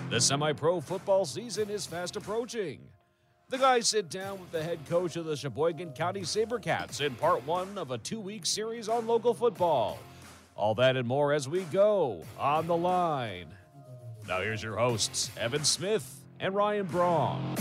The semi-pro football season is fast approaching. The guys sit down with the head coach of the Sheboygan County SaberCats in part one of a 2-week series on local football. All that and more as we go on the line. Now here's your hosts, Evan Smith and Ryan Braun.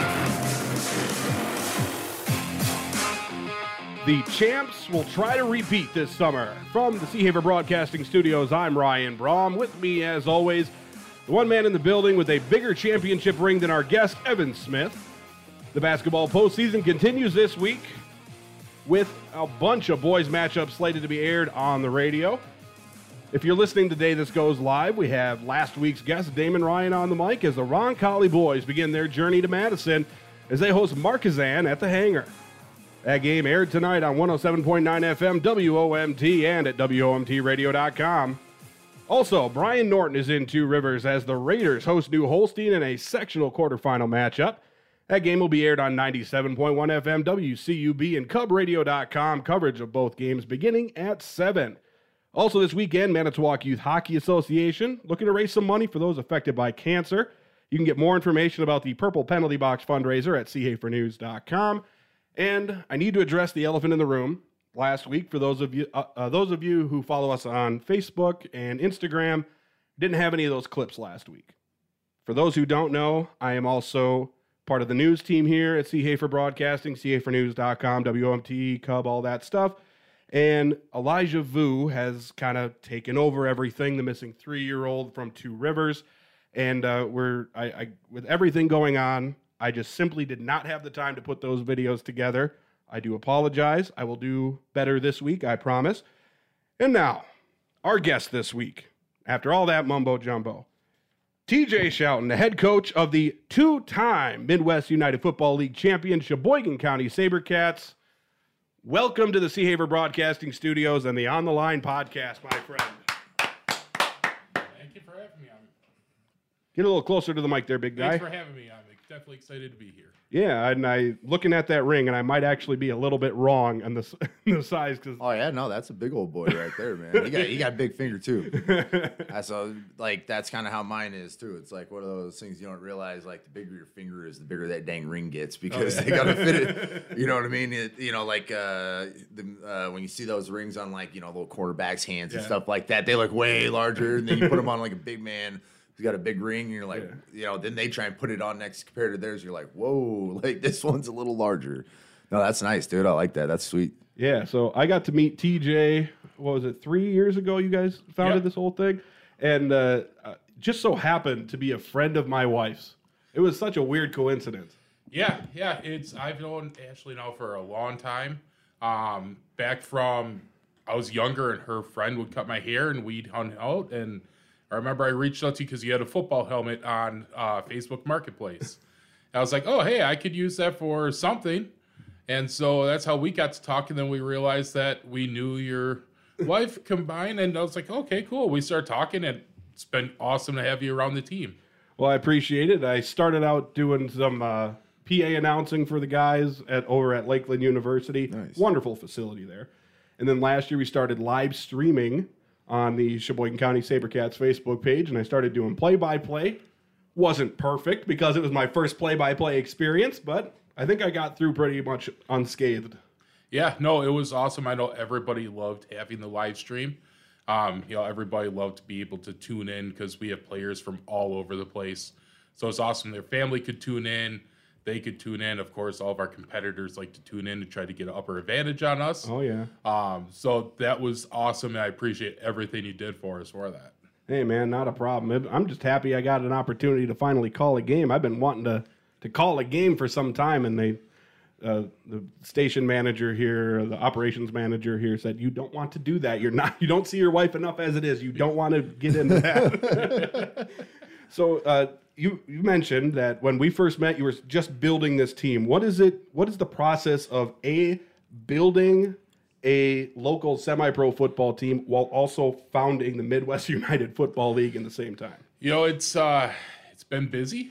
The champs will try to repeat this summer. From the Seahaver Broadcasting Studios, I'm Ryan Braun. With me, as always, the one man in the building with a bigger championship ring than our guest, Evan Smith. The basketball postseason continues this week with a bunch of boys matchups slated to be aired on the radio. If you're listening today, this goes live. We have last week's guest, Damon Ryan, on the mic as the Roncalli boys begin their journey to Madison as they host Marquezan at the Hangar. That game aired tonight on 107.9 FM, WOMT, and at WOMTradio.com. Also, Brian Norton is in Two Rivers as the Raiders host New Holstein in a sectional quarterfinal matchup. That game will be aired on 97.1 FM, WCUB, and CubRadio.com. Coverage of both games beginning at 7. Also this weekend, Manitowoc Youth Hockey Association looking to raise some money for those affected by cancer. You can get more information about the Purple Penalty Box fundraiser at CHaferNews.com. And I need to address the elephant in the room. Last week, for those of you who follow us on Facebook and Instagram, didn't have any of those clips last week. For those who don't know, I am also part of the news team here at Seahafer Broadcasting, CHaferNews.com, WOMT, Cub, all that stuff. And Elijah Vu has kind of taken over everything, the missing 3-year-old from Two Rivers. And with everything going on, I just simply did not have the time to put those videos together. I do apologize. I will do better this week, I promise. And now, our guest this week, after all that mumbo jumbo, TJ Schouten, the head coach of the 2-time Midwest United Football League champion Sheboygan County SaberCats. Welcome to the Seahaver Broadcasting Studios and the On the Line podcast, my friend. Thank you for having me. Get a little closer to the mic there, big guy. Thanks for having me. I'm definitely excited to be here. Yeah, and I looking at that ring, and I might actually be a little bit wrong on the size. Cause oh yeah, no, that's a big old boy right there, man. He got a big finger too. That's kind of how mine is too. It's like one of those things you don't realize. Like the bigger your finger is, the bigger that dang ring gets because they gotta fit it. You know what I mean? When you see those rings on little quarterbacks' hands and stuff like that, they look way larger. And then you put them on like a big man who's got a big ring, and you're like, then they try and put it on next compared to theirs. You're like, whoa, like this one's a little larger. No, that's nice, dude. I like that. That's sweet. Yeah, so I got to meet TJ, 3 years ago you guys founded this whole thing? And just so happened to be a friend of my wife's. It was such a weird coincidence. Yeah. I've known Ashley now for a long time. Back from I was younger, and her friend would cut my hair, and we'd hung out, and I remember I reached out to you because you had a football helmet on Facebook Marketplace. I was like, oh, hey, I could use that for something. And so that's how we got to talk. And then we realized that we knew your wife combined. And I was like, okay, cool. We started talking, and it's been awesome to have you around the team. Well, I appreciate it. I started out doing some PA announcing for the guys over at Lakeland University. Nice. Wonderful facility there. And then last year we started live streaming on the Sheboygan County SaberCats Facebook page, and I started doing play-by-play. Wasn't perfect because it was my first play-by-play experience, but I think I got through pretty much unscathed. Yeah, no, it was awesome. I know everybody loved having the live stream. Everybody loved to be able to tune in because we have players from all over the place. So it's awesome. Their family could tune in. They could tune in. Of course, all of our competitors like to tune in to try to get an upper advantage on us. Oh, yeah. So that was awesome, and I appreciate everything you did for us for that. Hey, man, not a problem. I'm just happy I got an opportunity to finally call a game. I've been wanting to call a game for some time, and the station manager here, the operations manager here said, you don't want to do that. You don't see your wife enough as it is. You don't want to get into that. So, You mentioned that when we first met, you were just building this team. What is the process of building a local semi-pro football team while also founding the Midwest United Football League in the same time? It's been busy.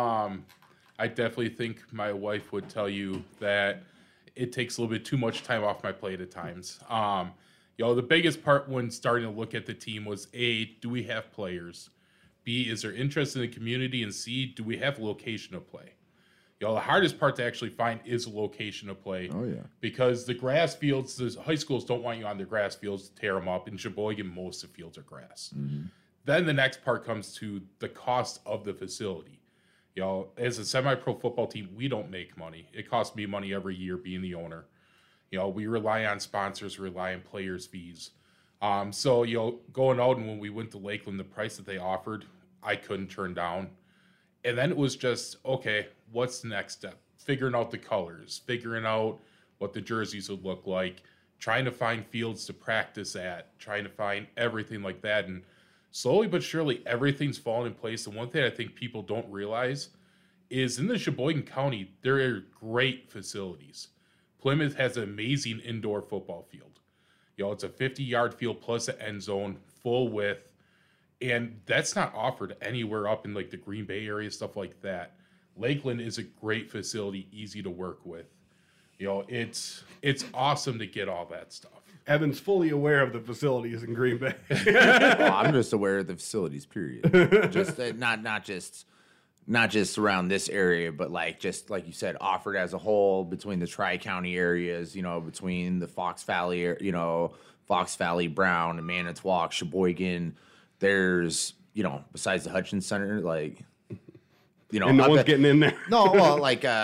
I definitely think my wife would tell you that it takes a little bit too much time off my plate at times. The biggest part when starting to look at the team was do we have players? B, is there interest in the community? And C, do we have a location to play? The hardest part to actually find is a location to play. Oh, yeah. Because the grass fields, the high schools don't want you on their grass fields to tear them up. In Sheboygan, most of the fields are grass. Mm-hmm. Then the next part comes to the cost of the facility. As a semi-pro football team, we don't make money. It costs me money every year being the owner. We rely on sponsors, rely on players' fees. So, going out and when we went to Lakeland, the price that they offered, I couldn't turn down. And then it was just, okay, what's the next step? Figuring out the colors, figuring out what the jerseys would look like, trying to find fields to practice at, trying to find everything like that. And slowly but surely, everything's fallen in place. And one thing I think people don't realize is in the Sheboygan County, there are great facilities. Plymouth has an amazing indoor football field. It's a 50-yard field plus an end zone, full width. And that's not offered anywhere up in like the Green Bay area, stuff like that. Lakeland is a great facility, easy to work with. It's awesome to get all that stuff. Evan's fully aware of the facilities in Green Bay. Well, I'm just aware of the facilities, period. Just not just around this area, but just like you said, offered as a whole between the Tri-County areas, between the Fox Valley, Fox Valley, Brown, and Manitowoc, Sheboygan. There's, besides the Hutchins Center, and no one's getting in there. No, well,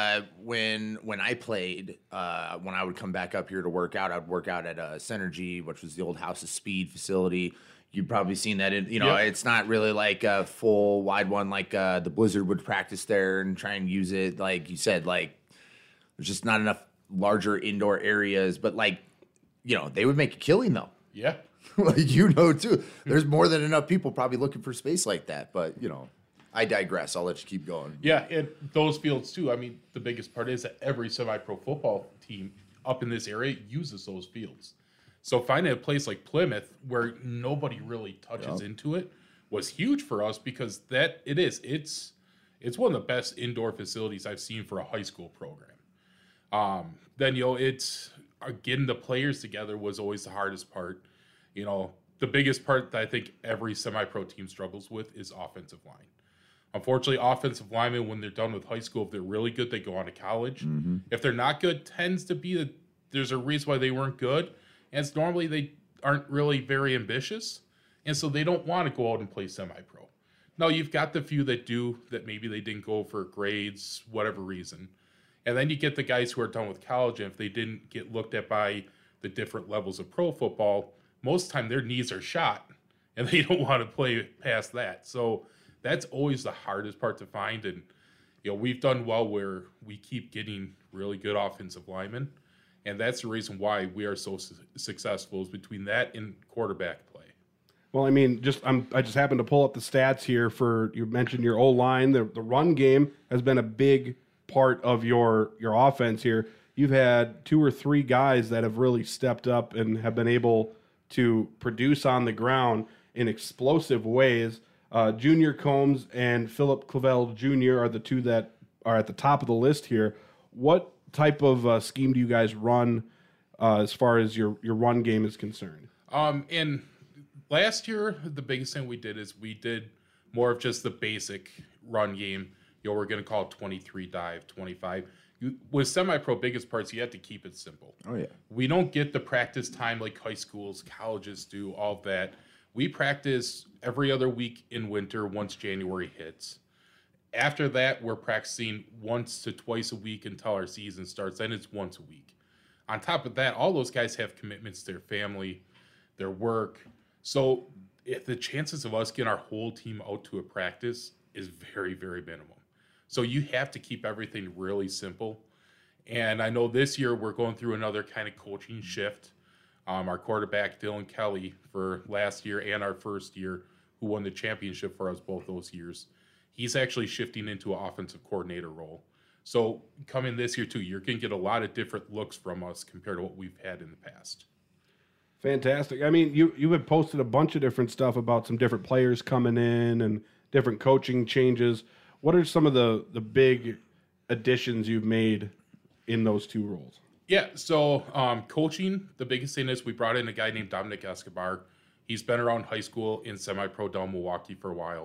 when I played, when I would come back up here to work out, I'd work out at Synergy, which was the old House of Speed facility. You've probably seen that. It's not really like a full wide one like the Blizzard would practice there and try and use it. Like you said, there's just not enough larger indoor areas. But they would make a killing though. Yeah. Too. There's more than enough people probably looking for space like that. But I digress. I'll let you keep going. Yeah, and those fields too. I mean, the biggest part is that every semi-pro football team up in this area uses those fields. So finding a place like Plymouth where nobody really touches into it was huge for us because it's one of the best indoor facilities I've seen for a high school program. Then it's getting the players together was always the hardest part. The biggest part that I think every semi-pro team struggles with is offensive line. Unfortunately, offensive linemen, when they're done with high school, if they're really good, they go on to college. Mm-hmm. If they're not good, tends to be there's a reason why they weren't good. And it's normally they aren't really very ambitious. And so they don't want to go out and play semi-pro. Now, you've got the few that do, that maybe they didn't go for grades, whatever reason. And then you get the guys who are done with college, and if they didn't get looked at by the different levels of pro football, most of the time their knees are shot, and they don't want to play past that. So that's always the hardest part to find. And, we've done well where we keep getting really good offensive linemen. And that's the reason why we are so successful is between that and quarterback play. Well, I mean, I just happened to pull up the stats here for, you mentioned your O-line. The run game has been a big part of your offense here. You've had 2 or 3 guys that have really stepped up and have been able to produce on the ground in explosive ways. Junior Combs and Philip Clavel Jr. are the 2 that are at the top of the list here. What type of scheme do you guys run as far as your run game is concerned? And last year, the biggest thing we did is we did more of just the basic run game. We're going to call it 23 dive, 25. With semi-pro, biggest parts, you have to keep it simple. Oh, yeah. We don't get the practice time like high schools, colleges do, all of that. We practice every other week in winter once January hits. After that, we're practicing once to twice a week until our season starts. Then it's once a week. On top of that, all those guys have commitments to their family, their work. So if the chances of us getting our whole team out to a practice is very, very minimal. So you have to keep everything really simple. And I know this year we're going through another kind of coaching shift. Our quarterback, Dylan Kelly, for last year and our first year, who won the championship for us both those years, he's actually shifting into an offensive coordinator role. So coming this year, too, you're going to get a lot of different looks from us compared to what we've had in the past. Fantastic. I mean, you had posted a bunch of different stuff about some different players coming in and different coaching changes. What are some of the big additions you've made in those 2 roles? Yeah, so coaching, the biggest thing is we brought in a guy named Dominic Escobar. He's been around high school in semi-pro down Milwaukee for a while.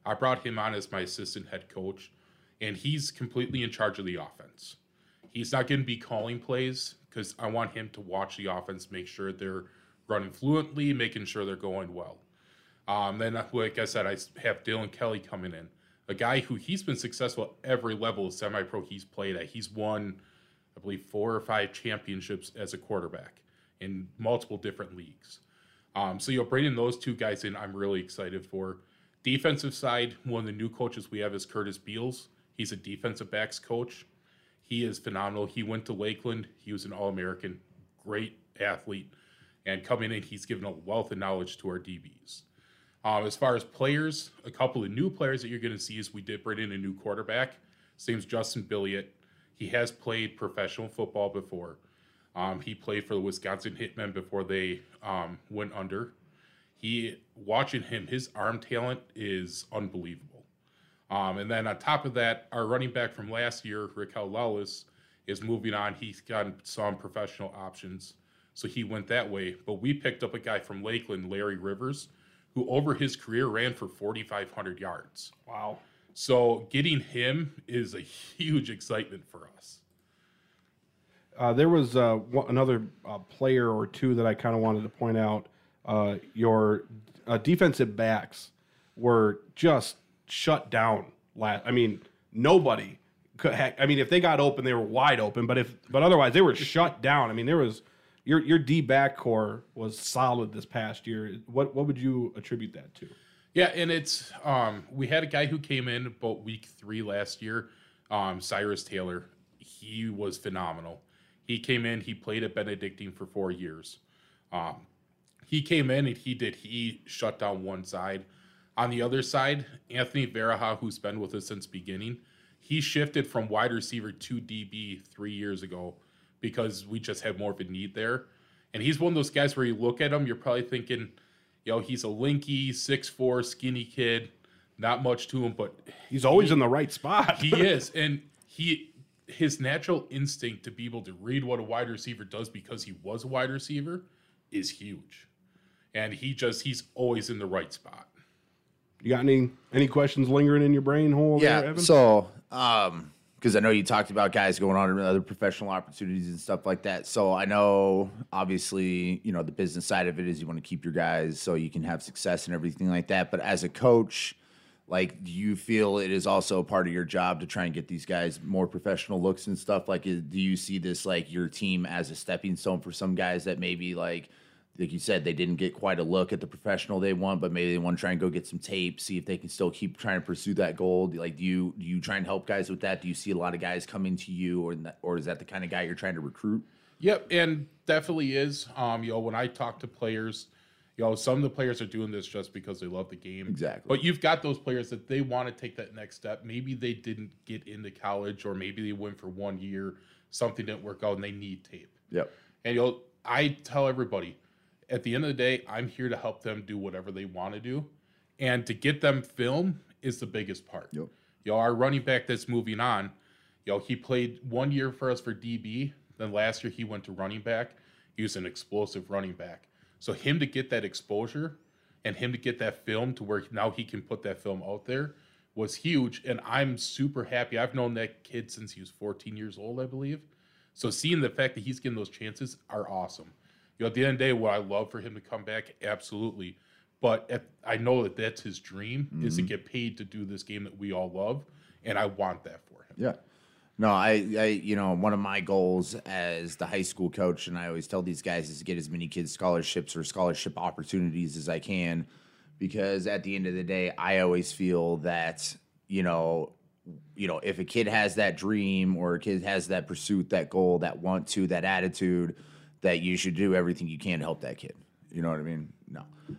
I brought him on as my assistant head coach, and he's completely in charge of the offense. He's not going to be calling plays because I want him to watch the offense, make sure they're running fluently, making sure they're going well. Then, like I said, I have Dylan Kelly coming in, a guy who he's been successful at every level of semi-pro he's played at. He's won, I believe, 4 or 5 championships as a quarterback in multiple different leagues. So you'll bring in those 2 guys in. I'm really excited for. Defensive side, one of the new coaches we have is Curtis Beals. He's a defensive backs coach. He is phenomenal. He went to Lakeland. He was an All-American, great athlete. And coming in, he's given a wealth of knowledge to our DBs. As far as players, a couple of new players that you're going to see is we did bring in a new quarterback. His name's Justin Billiot. He has played professional football before. He played for the Wisconsin Hitmen before they went under. Watching him, his arm talent is unbelievable. And then on top of that, our running back from last year, Raquel Lawless, is moving on. He's got some professional options, so he went that way. But we picked up a guy from Lakeland, Larry Rivers, who over his career ran for 4,500 yards. Wow. So getting him is a huge excitement for us. There was another player or two that I kind of wanted to point out. Your defensive backs were just shut down. Nobody could. If they got open, they were wide open. But otherwise, they were shut down. There was your D back core was solid this past year. What would you attribute that to? Yeah, and it's we had a guy who came in about week 3 last year, Cyrus Taylor. He was phenomenal. He came in. He played at Benedictine for 4 years. He came in and he shut down one side. On the other side, Anthony Veraha, who's been with us since beginning, he shifted from wide receiver to DB 3 years ago because we just had more of a need there. And he's one of those guys where you look at him, you're probably thinking, he's a linky, 6'4", skinny kid, not much to him, but he's always in the right spot. He is, and his natural instinct to be able to read what a wide receiver does because he was a wide receiver is huge. And he's always in the right spot. You got any questions lingering in your brain hole there, Evan? So, because I know you talked about guys going on to other professional opportunities and stuff like that. So I know, obviously, the business side of it is you want to keep your guys so you can have success and everything like that. But as a coach, do you feel it is also part of your job to try and get these guys more professional looks and stuff? Do you see this, your team as a stepping stone for some guys that maybe, like you said, they didn't get quite a look at the professional they want, but maybe they want to try and go get some tape, see if they can still keep trying to pursue that goal? Do you try and help guys with that? Do you see a lot of guys coming to you, or is that the kind of guy you're trying to recruit? Yep, and definitely is. When I talk to players, some of the players are doing this just because they love the game. Exactly. But you've got those players that they want to take that next step. Maybe they didn't get into college, or maybe they went for 1 year, something didn't work out, and they need tape. Yep. And I tell everybody, at the end of the day, I'm here to help them do whatever they want to do. And to get them film is the biggest part. Yep. Our running back that's moving on, he played 1 year for us for DB. Then last year he went to running back. He was an explosive running back. So him to get that exposure and him to get that film to where now he can put that film out there was huge. And I'm super happy. I've known that kid since he was 14 years old, I believe. So seeing the fact that he's getting those chances are awesome. At the end of the day, would I love for him to come back? Absolutely. But I know that that's his dream, is to get paid to do this game that we all love, and I want that for him. Yeah. No, I one of my goals as the high school coach, and I always tell these guys, is to get as many kids scholarships or scholarship opportunities as I can, because at the end of the day, I always feel that, if a kid has that dream or a kid has that pursuit, that goal, that want to, that attitude, that you should do everything you can to help that kid. You know what I mean? No.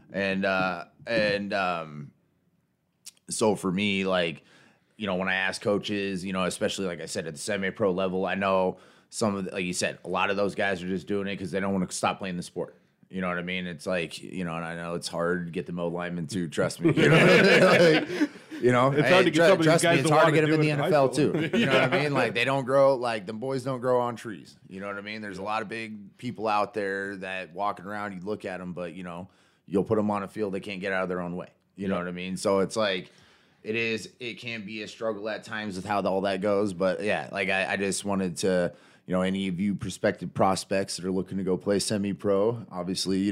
And so for me, when I ask coaches, especially like I said, at the semi-pro level, I know some of like you said, a lot of those guys are just doing it because they don't want to stop playing the sport. You know what I mean? It's and I know it's hard to get the O linemen to trust me. You know what I mean? It's hard to get some of these guys it's hard to get them in the NFL too. You know what I mean? They don't grow, the boys don't grow on trees. You know what I mean? There's a lot of big people out there that walking around, you look at them, but you'll put them on a field, they can't get out of their own way. You know what I mean? So it's it is. It can be a struggle at times with how all that goes. But yeah, like I just wanted to, any of you prospective prospects that are looking to go play semi-pro, obviously,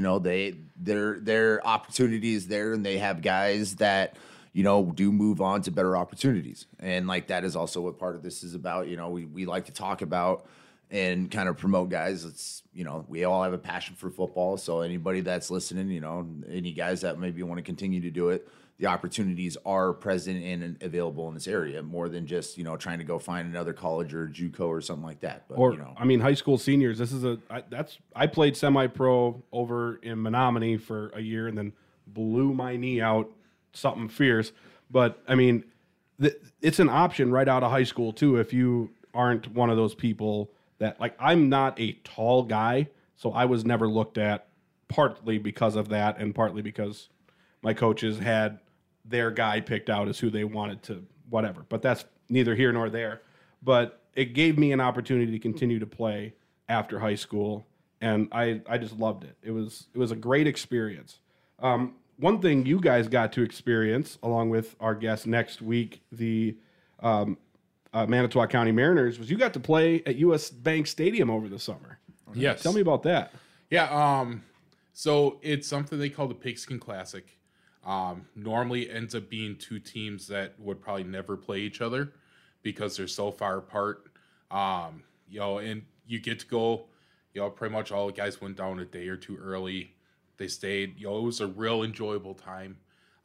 their opportunity is there, and they have guys that, do move on to better opportunities. And like that is also what part of this is about. We like to talk about and kind of promote guys. It's, we all have a passion for football. So anybody that's listening, any guys that maybe want to continue to do it, the opportunities are present and available in this area more than just, trying to go find another college or JUCO or something like that. But, high school seniors, this is I played semi-pro over in Menominee for a year and then blew my knee out, something fierce. But I mean, it's an option right out of high school too. If you aren't one of those people that, like, I'm not a tall guy, so I was never looked at, partly because of that and partly because my coaches had their guy picked out as who they wanted to whatever. But that's neither here nor there. But it gave me an opportunity to continue to play after high school, and I just loved it. It was a great experience. One thing you guys got to experience, along with our guest next week, the Manitowoc County Mariners, was you got to play at U.S. Bank Stadium over the summer. Yes. Tell me about that. Yeah. So it's something they call the Pigskin Classic. Normally ends up being two teams that would probably never play each other because they're so far apart. And you get to go, pretty much all the guys went down a day or two early. They stayed, it was a real enjoyable time.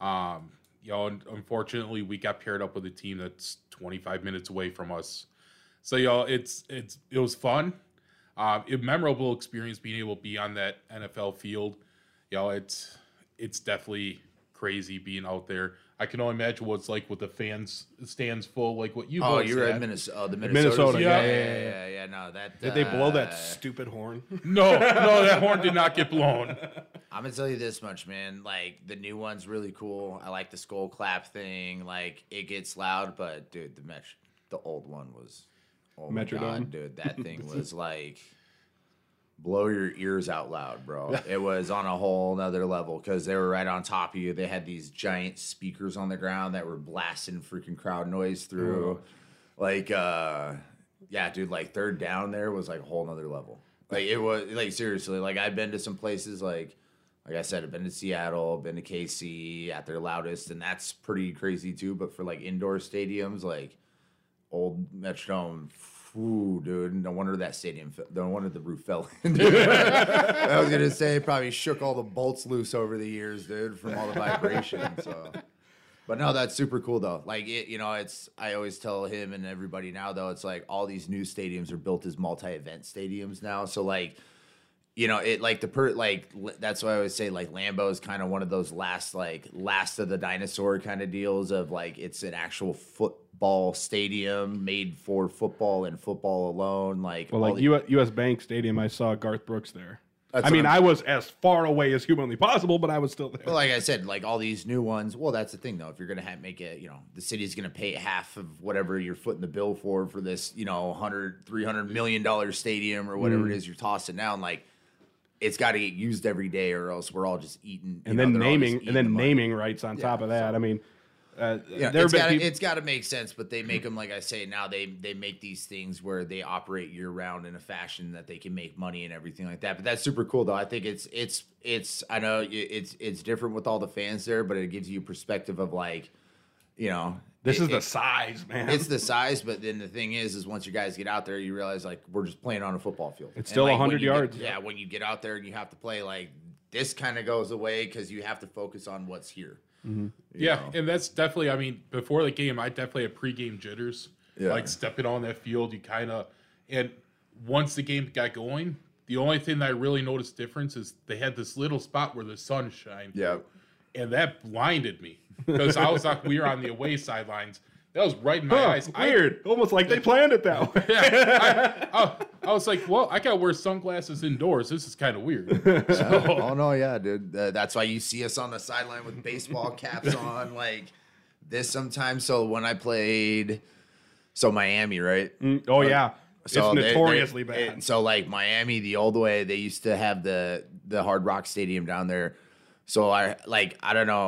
And unfortunately we got paired up with a team that's 25 minutes away from us. So, it was fun. A memorable experience being able to be on that NFL field. It's definitely crazy being out there. I can only imagine what it's like with the fans stands full, like what you. Oh, you're at Minnesota. Minnesota. Yeah. No, that. Did they blow that stupid horn? No, that horn did not get blown. I'm gonna tell you this much, man. Like, the new one's really cool. I like the skull clap thing. Like, it gets loud, but dude, the old one was. Oh my Metrodome? God, dude, that thing was like. Blow your ears out loud, bro. It was on a whole nother level because they were right on top of you. They had these giant speakers on the ground that were blasting freaking crowd noise through. Like, dude, like third down there was like a whole nother level. Like, it was like, seriously, like I've been to some places like I said, I've been to Seattle, been to KC at their loudest, and that's pretty crazy too. But for like indoor stadiums, like old Metrodome, ooh, dude, no wonder that stadium, no wonder the roof fell in, dude. I was going to say, probably shook all the bolts loose over the years, dude, from all the vibration. So, but no, that's super cool, though. Like, I always tell him and everybody now, though, it's like all these new stadiums are built as multi-event stadiums now. So, like, that's why I always say, like, Lambeau is kind of one of those last of the dinosaur kind of deals of, like, it's an actual football stadium made for football and football alone. U.S. Bank Stadium, I saw Garth Brooks there. I was as far away as humanly possible, but I was still there. Well, like I said, like all these new ones, well, that's the thing, though. If you're going to make it, the city's going to pay half of whatever you're footing the bill for this, $300 million stadium or whatever it is you're tossing down, like, it's got to get used every day, or else we're all just eating. And then naming rights on top of that. I mean, it's got to make sense, but they make them, like I say, now they make these things where they operate year round in a fashion that they can make money and everything like that. But that's super cool, though. I think it's I know it's different with all the fans there, but it gives you perspective of like, this is the size, man. It's the size, but then the thing is once you guys get out there, you realize like we're just playing on a football field. It's still 100 yards. When you get out there and you have to play, like this kind of goes away because you have to focus on what's here. Mm-hmm. And that's definitely. I mean, before the game, I definitely had pregame jitters. Yeah. Like stepping on that field, you and once the game got going, the only thing that I really noticed difference is they had this little spot where the sun shined. Yeah. And that blinded me because I was like, we were on the away sidelines. That was right in my eyes. Weird. Almost like they planned it that way. Yeah. I was like, well, I got to wear sunglasses indoors. This is kind of weird. Oh, no, yeah, dude. That's why you see us on the sideline with baseball caps on like this sometimes. So when I played, Miami, right? Oh, yeah. So it's notoriously bad. So like Miami, the old way, they used to have the Hard Rock Stadium down there. So I don't know.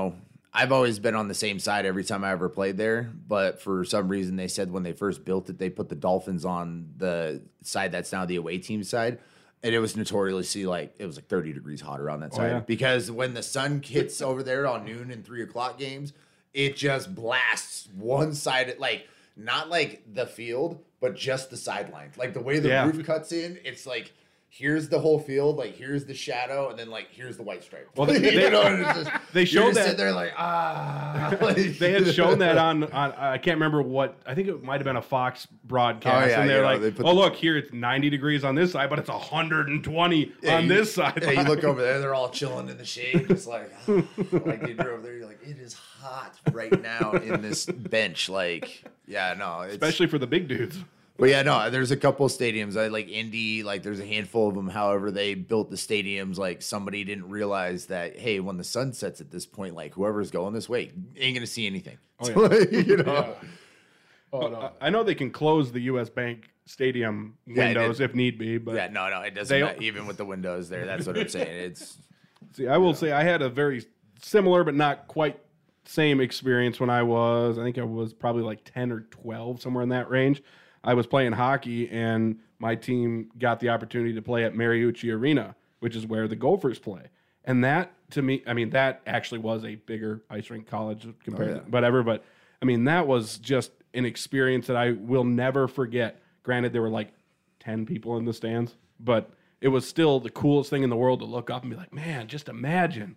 I've always been on the same side every time I ever played there, but for some reason they said when they first built it, they put the Dolphins on the side that's now the away team side. And it was notoriously like, it was like 30 degrees hotter on that side. yeah. Because when the sun hits over there on noon and 3 o'clock games, it just blasts one side, like not like the field, but just the sidelines. Like the way the roof cuts in, it's like, here's the whole field, like here's the shadow, and then like here's the white stripe. Well, they showed that. Sit there like like, they had shown that on I can't remember what, I think it might have been a Fox broadcast, Oh, yeah, and they're like, they put oh look here, it's 90 degrees on this side, but it's 120 on this side. Yeah, you look over there, they're all chilling in the shade, just like like you're over there, you're like, it is hot right now in this bench. Like, yeah, no, it's, Especially for the big dudes. But yeah, no, there's a couple stadiums. I like Indy, like there's a handful of them. However, they built the stadiums, like somebody didn't realize that, hey, when the sun sets at this point, like whoever's going this way ain't gonna see anything. Oh, So, you know. Yeah. Oh, no. I know they can close the U.S. Bank Stadium windows if need be, but Yeah, no, it doesn't matter. Even with the windows there. That's what I'm saying. It's see, I will say I had a very similar but not quite same experience when I think I was probably like 10 or 12, somewhere in that range. I was playing hockey, and my team got the opportunity to play at Mariucci Arena, which is where the Gophers play. And that, to me, I mean, that actually was a bigger ice rink college compared to whatever. But, I mean, that was just an experience that I will never forget. Granted, there were like 10 people in the stands, but it was still the coolest thing in the world to look up and be like, man, just imagine.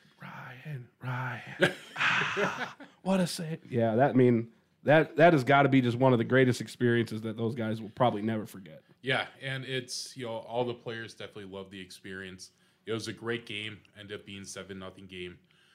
Ryan. What a save. Yeah, that has got to be just one of the greatest experiences that those guys will probably never forget. Yeah, and it's, all the players definitely love the experience. It was a great game, ended up being 7-0 game.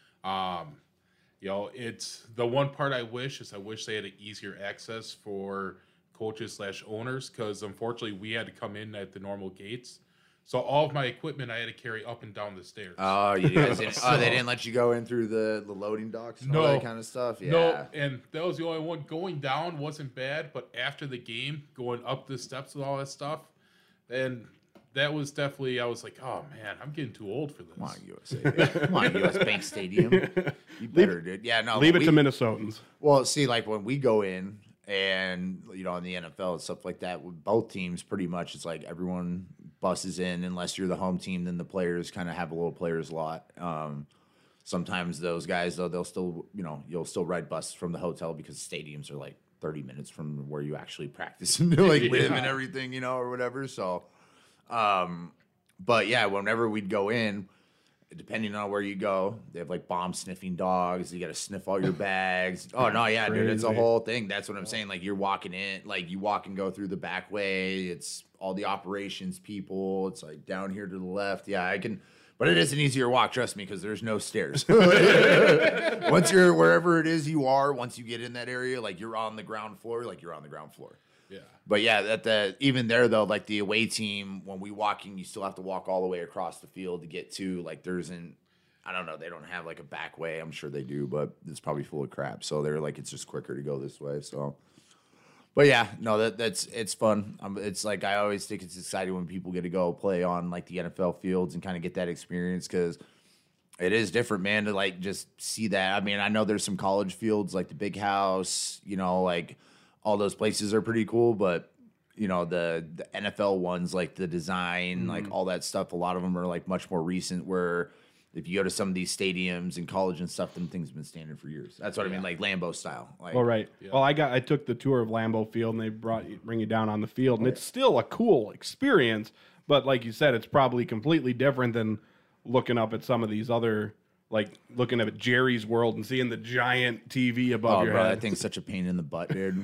It's the one part I wish they had an easier access for coaches / owners, because unfortunately we had to come in at the normal gates. So all of my equipment I had to carry up and down the stairs. Oh, you guys didn't, they didn't let you go in through the loading docks and all that kind of stuff? Yeah. No, and that was the only one. Going down wasn't bad, but after the game, going up the steps with all that stuff, and that was definitely, I was like, oh, man, I'm getting too old for this. Come on, USA. Come on, US Bank Stadium. You better, dude. Yeah, no. Leave it to Minnesotans. Well, see, like when we go in and, in the NFL and stuff like that, with both teams, pretty much, it's like everyone buses in. Unless you're the home team, then the players kind of have a little players lot. Sometimes those guys, though, they'll still, you'll still ride buses from the hotel because stadiums are like 30 minutes from where you actually practice and like live and everything, or whatever. So, but yeah, whenever we'd go in, depending on where you go, they have like bomb sniffing dogs. You got to sniff all your bags. Oh no, yeah, dude, it's a whole thing. That's what I'm saying. Like you're walking in, like you walk and go through the back way. It's all the operations people. It's like down here to the left. Yeah, I can, but it is an easier walk. Trust me, because there's no stairs. Once you're wherever it is you are, once you get in that area, like you're on the ground floor. Like you're on the ground floor. Yeah. But yeah, even there though, like the away team, when we walk in, you still have to walk all the way across the field to get to, like I don't know, they don't have like a back way. I'm sure they do, but it's probably full of crap. So they're like, it's just quicker to go this way. So, but yeah, no, it's fun. It's like, I always think it's exciting when people get to go play on like the NFL fields and kind of get that experience, because it is different, man, to like just see that. I mean, I know there's some college fields like the Big House, like all those places are pretty cool, but the NFL ones, like the design, like all that stuff, a lot of them are like much more recent, where if you go to some of these stadiums and college and stuff, them things have been standing for years. That's what I mean, like Lambeau style. Like, well, right. Yeah. Well, I took the tour of Lambeau Field, and they bring you down on the field, and it's still a cool experience, but like you said, it's probably completely different than looking up at some of these other, like looking at Jerry's World and seeing the giant TV above your head. That thing's such a pain in the butt, dude.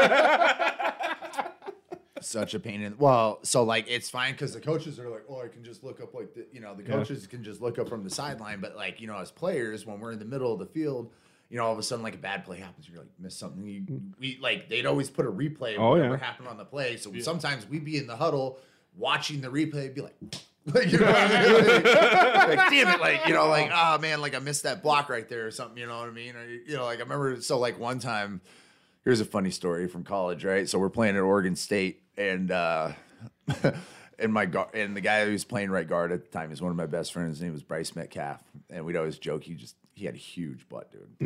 Such a pain in. So like it's fine because the coaches are like, I can just look up like the coaches can just look up from the sideline, but like as players, when we're in the middle of the field, all of a sudden like a bad play happens, you're like miss something. We like they'd always put a replay of whatever happened on the play, so sometimes we'd be in the huddle watching the replay, be like. Like, what I mean? Like, damn it, like, oh man, like I missed that block right there or something, you know what I mean? Or, like I remember, so like one time, here's a funny story from college, right? So we're playing at Oregon State, and and the guy who was playing right guard at the time is one of my best friends. His name was Bryce Metcalf, and we'd always joke he he had a huge butt, dude.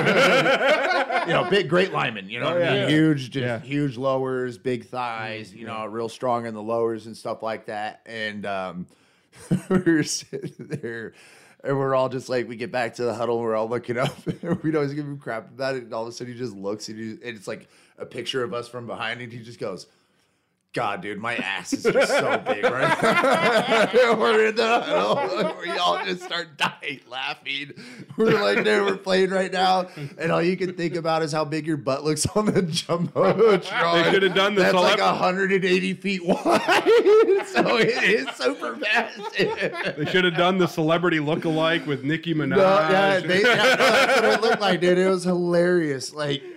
Big, great lineman. Huge, huge lowers, big thighs. Real strong in the lowers and stuff like that. And we were sitting there, and we're all just like, we get back to the huddle, and we're all looking up, and we know he's giving him crap about it. And all of a sudden, he just looks, and it's like a picture of us from behind, and he just goes, God, dude, my ass is just so big right now. We're in the huddle. We all just start dying laughing. We're like, dude, we're playing right now. And all you can think about is how big your butt looks on the Jumbotron. They should have done this. That's like 180 feet wide. So it is super massive. They should have done the celebrity look-alike with Nicki Minaj. That's what it looked like, dude. It was hilarious.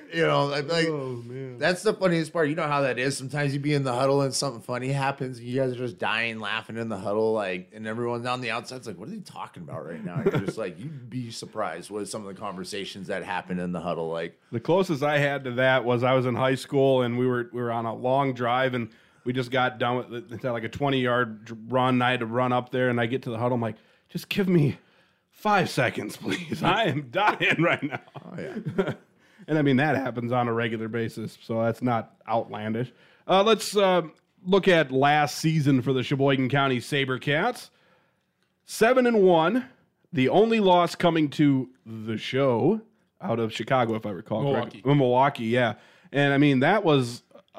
Oh, man. That's the funniest part. You know how that is. Sometimes you be in the huddle and something funny happens. You guys are just dying laughing in the huddle, and everyone's on the outside's like, "What are they talking about right now?" And you're just like, you'd be surprised with some of the conversations that happen in the huddle. Like the closest I had to that was I was in high school, and we were on a long drive, and we just got done with it. It's like a 20-yard run. I had to run up there, and I get to the huddle. I'm like, just give me 5 seconds, please. I am dying right now. Oh yeah. And I mean, that happens on a regular basis, so that's not outlandish. Let's look at last season for the Sheboygan County SaberCats. 7-1, the only loss coming to the show out of Chicago, if I recall correctly. Milwaukee, yeah. And I mean, that was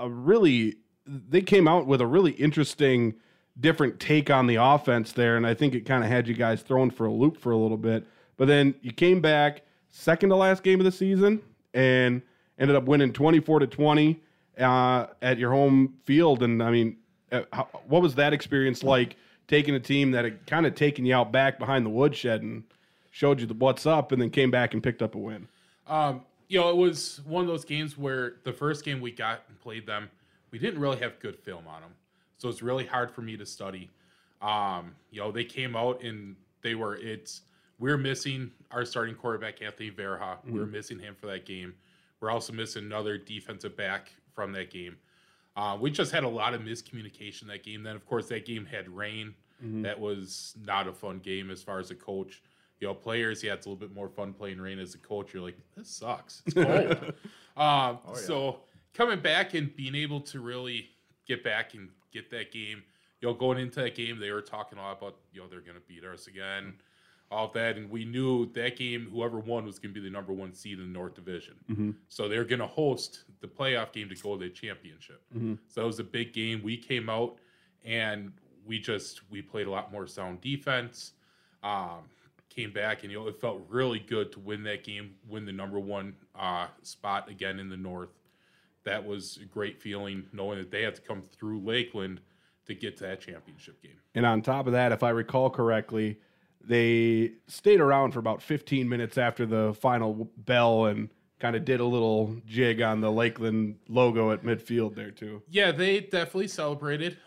they came out with a really interesting, different take on the offense there, and I think it kind of had you guys thrown for a loop for a little bit. But then you came back, second to last game of the season, and ended up winning 24-20 at your home field. And I mean, what was that experience like, taking a team that had kind of taken you out back behind the woodshed and showed you what's up, and then came back and picked up a win? It was one of those games where the first game we got and played them, we didn't really have good film on them, so it's really hard for me to study. They came out and we're missing our starting quarterback, Anthony Verha. Mm-hmm. We're missing him for that game. We're also missing another defensive back from that game. We just had a lot of miscommunication that game. Then, of course, that game had rain. Mm-hmm. That was not a fun game as far as a coach. Players, it's a little bit more fun playing rain. As a coach, you're like, this sucks. It's cold. So coming back and being able to really get back and get that game, going into that game, they were talking a lot about, they're going to beat us again. All of that, and we knew that game, whoever won was going to be the number one seed in the North Division. Mm-hmm. So they're going to host the playoff game to go to the championship. Mm-hmm. So that was a big game. We came out and we played a lot more sound defense. Came back and it felt really good to win that game, win the number one spot again in the North. That was a great feeling, knowing that they had to come through Lakeland to get to that championship game. And on top of that, if I recall correctly, they stayed around for about 15 minutes after the final bell and kind of did a little jig on the Lakeland logo at midfield there too. Yeah, they definitely celebrated.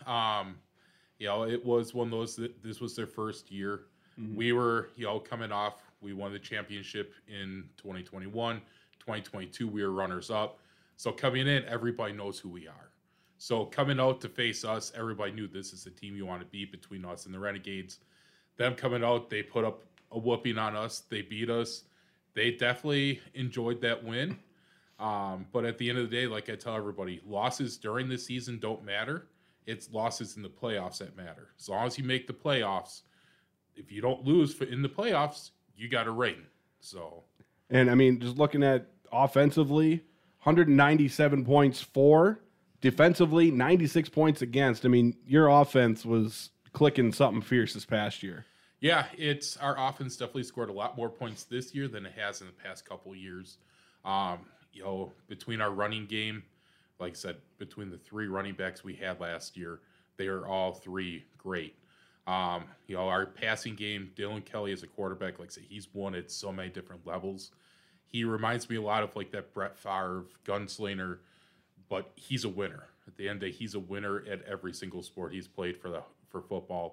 It was one of those that this was their first year. Mm-hmm. We were, coming off. We won the championship in 2021. 2022, we were runners up. So coming in, everybody knows who we are. So coming out to face us, everybody knew this is the team you want to beat between us and the Renegades. Them coming out, they put up a whooping on us. They beat us. They definitely enjoyed that win. But at the end of the day, like I tell everybody, losses during the season don't matter. It's losses in the playoffs that matter. As long as you make the playoffs, if you don't lose in the playoffs, you got a ring. So, and I mean, just looking at offensively, 197 points for, defensively 96 points against. I mean, your offense was clicking something fierce this past year. Yeah, our offense definitely scored a lot more points this year than it has in the past couple of years. Between our running game, like I said, between the three running backs we had last year, they are all three great. Our passing game, Dylan Kelly as a quarterback, like I said, he's won at so many different levels. He reminds me a lot of like that Brett Favre gunslinger, but he's a winner. At the end of the day, he's a winner at every single sport he's played for football.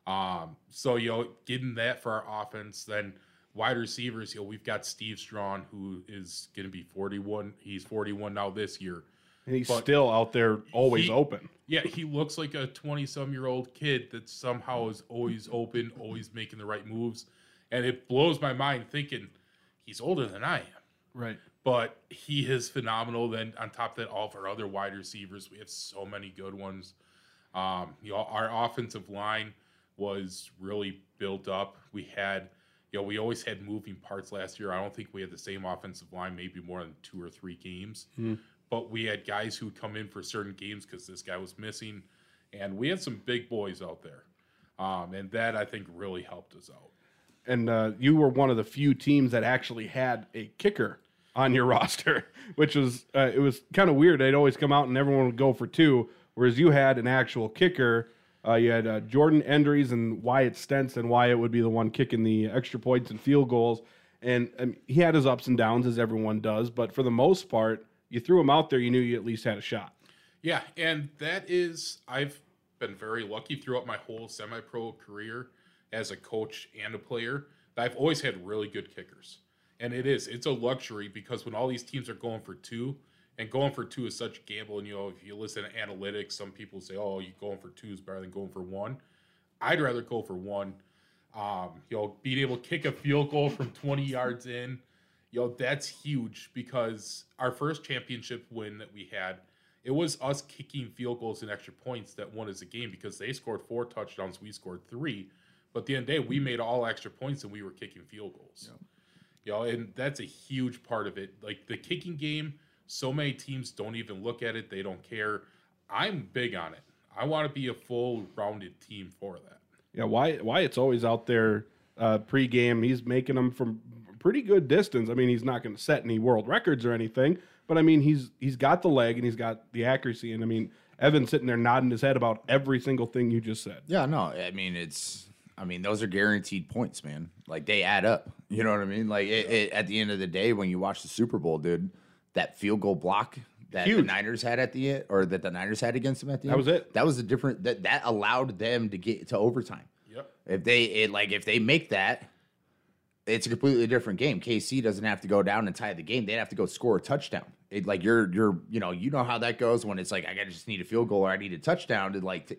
Getting that for our offense. Then wide receivers, we've got Steve Strawn, who is going to be 41. He's 41 now this year. And he's still out there always open. Yeah, he looks like a 20-some-year-old kid that somehow is always open, always making the right moves. And it blows my mind thinking he's older than I am. Right. But he is phenomenal. Then on top of that, all of our other wide receivers, we have so many good ones. Our offensive line was really built up. We had, we always had moving parts last year. I don't think we had the same offensive line, maybe more than 2 or 3 games. But we had guys who would come in for certain games because this guy was missing. And we had some big boys out there. And that, I think, really helped us out. And you were one of the few teams that actually had a kicker on your roster, which was it was kind of weird. They'd always come out and everyone would go for 2, whereas you had an actual kicker. You had Jordan Endries and Wyatt Stentz, and Wyatt would be the one kicking the extra points and field goals. And he had his ups and downs, as everyone does, but for the most part, you threw him out there, you knew you at least had a shot. Yeah, and that is, I've been very lucky throughout my whole semi-pro career as a coach and a player. I've always had really good kickers. And it's a luxury because when all these teams are going for 2, and going for 2 is such a gamble, and if you listen to analytics, some people say, oh, you going for 2 is better than going for 1. I'd rather go for 1. Being able to kick a field goal from 20 yards in, that's huge because our first championship win that we had, it was us kicking field goals and extra points that won us a game because they scored 4 touchdowns, we scored 3. But at the end of the day, we made all extra points and we were kicking field goals. And that's a huge part of it. Like the kicking game, so many teams don't even look at it. They don't care. I'm big on it. I want to be a full-rounded team for that. Yeah, Wyatt's always out there pre-game. He's making them from pretty good distance. I mean, he's not going to set any world records or anything, but I mean, he's got the leg and he's got the accuracy. And I mean, Evan's sitting there nodding his head about every single thing you just said. Yeah, no, I mean, those are guaranteed points, man. Like, they add up. You know what I mean? Like, at the end of the day, when you watch the Super Bowl, dude, that field goal block that the Niners had at the end, or that the Niners had against them at the end. That was it. That was the different, that allowed them to get to overtime. Yep. If they make that, it's a completely different game. KC doesn't have to go down and tie the game. They'd have to go score a touchdown. You know how that goes when it's like, I just need a field goal or I need a touchdown to like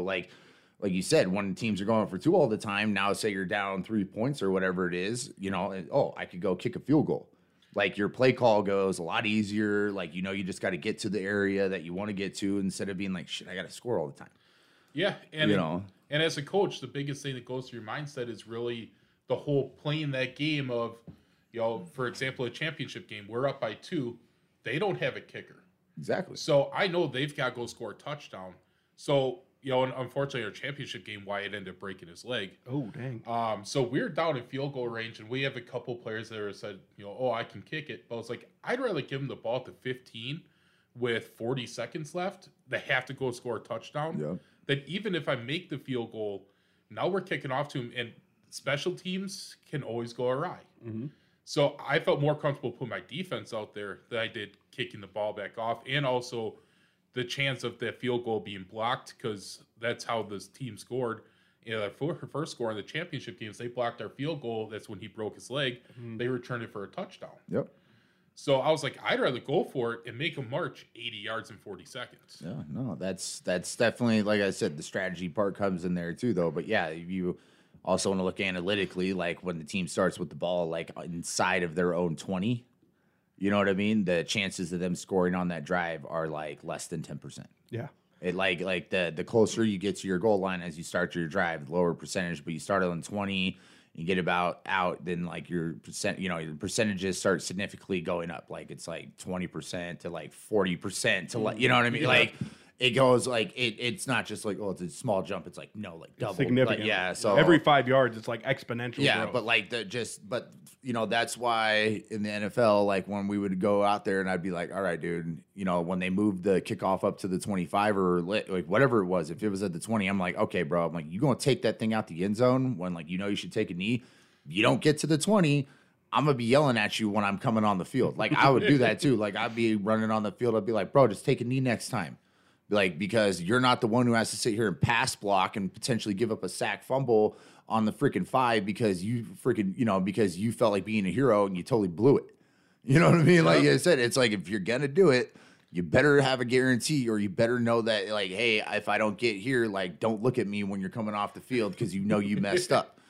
you said, when teams are going for 2 all the time, now say you're down 3 points or whatever it is, I could go kick a field goal. Like your play call goes a lot easier. Like, you just got to get to the area that you want to get to instead of being like, shit, I got to score all the time. Yeah. And, and as a coach, the biggest thing that goes through your mindset is really the whole playing that game of, for example, a championship game, we're up by 2. They don't have a kicker. Exactly. So I know they've got to go score a touchdown. So, and unfortunately, our championship game, Wyatt ended up breaking his leg. Oh, dang. So we're down in field goal range, and we have a couple players that have said, I can kick it. But I was like, I'd rather give them the ball at the 15 with 40 seconds left. They have to go score a touchdown. Yeah. That even if I make the field goal, now we're kicking off to him, and special teams can always go awry. Mm-hmm. So I felt more comfortable putting my defense out there than I did kicking the ball back off, and also the chance of that field goal being blocked, because that's how this team scored. For her first score in the championship games, they blocked our field goal. That's when he broke his leg. Mm-hmm. They returned it for a touchdown. Yep. So I was like, I'd rather go for it and make them march 80 yards in 40 seconds. Yeah, no, that's definitely, like I said, the strategy part comes in there too, though. But yeah, you also want to look analytically, like when the team starts with the ball like inside of their own 20. You know what I mean? The chances of them scoring on that drive are like less than 10%. Yeah. It like the closer you get to your goal line as you start your drive, the lower percentage. But you start on 20, you get about out, then like your your percentages start significantly going up. Like it's like 20% to like 40% to like, you know what I mean? Yeah. Like it goes like it's not just like, oh, it's a small jump. It's like no, like double. Significant. Like, yeah. So every 5 yards, it's like exponential. Yeah, growth. but like that's why in the NFL, like when we would go out there and I'd be like, all right, dude, when they moved the kickoff up to the 25 or like whatever it was, if it was at the 20, I'm like, okay, bro, I'm like, you gonna take that thing out the end zone when like you should take a knee. You don't get to the 20. I'm gonna be yelling at you when I'm coming on the field. Like I would do that too. Like I'd be running on the field. I'd be like, bro, just take a knee next time. Like, because you're not the one who has to sit here and pass block and potentially give up a sack fumble on the freaking 5 because you freaking, because you felt like being a hero and you totally blew it. You know what I mean? Like I said, it's like, if you're going to do it, you better have a guarantee, or you better know that, like, hey, if I don't get here, like, don't look at me when you're coming off the field because you messed up.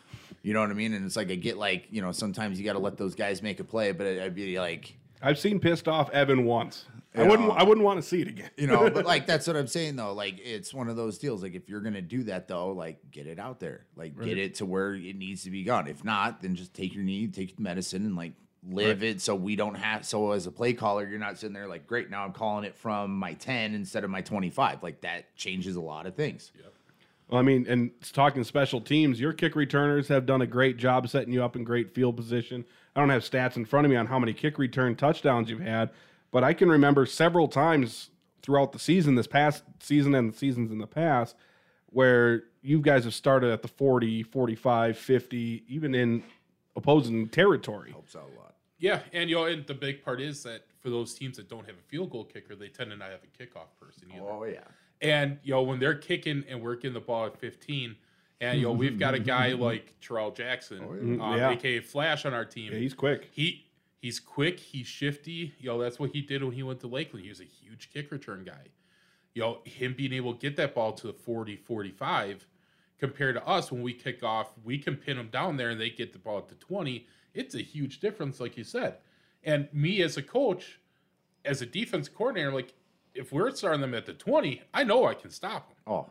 You know what I mean? And it's like I get like, you know, sometimes you got to let those guys make a play, but I'd be like, I've seen pissed off Evan once. I You wouldn't. know. I wouldn't want to see it again. you know, but like that's what I'm saying though. Like it's one of those deals. Like if you're gonna do that though, like get it out there, like get it to where it needs to be gone. If not, then just take your knee, take the medicine, and like live it. So we don't have. So as a play caller, you're not sitting there like, great, now I'm calling it from my 10 instead of my 25. Like that changes a lot of things. Well, I mean, and talking special teams, your kick returners have done a great job setting you up in great field position. I don't have stats in front of me on how many kick return touchdowns you've had, but I can remember several times throughout the season, this past season and the seasons in the past, where you guys have started at the 40, 45, 50, even in opposing territory. Helps out a lot. Yeah, and and the big part is that for those teams that don't have a field goal kicker, they tend to not have a kickoff person either. Oh yeah. And when they're kicking and we're getting the ball at 15, and we've got a guy like Terrell Jackson, aka Flash, on our team. Yeah, he's quick. He's quick. He's shifty. That's what he did when he went to Lakeland. He was a huge kick return guy. Him being able to get that ball to the 40, 45, compared to us when we kick off, we can pin them down there and they get the ball at the 20. It's a huge difference, like you said. And me as a coach, as a defense coordinator, like, if we're starting them at the 20, I know I can stop them. Oh,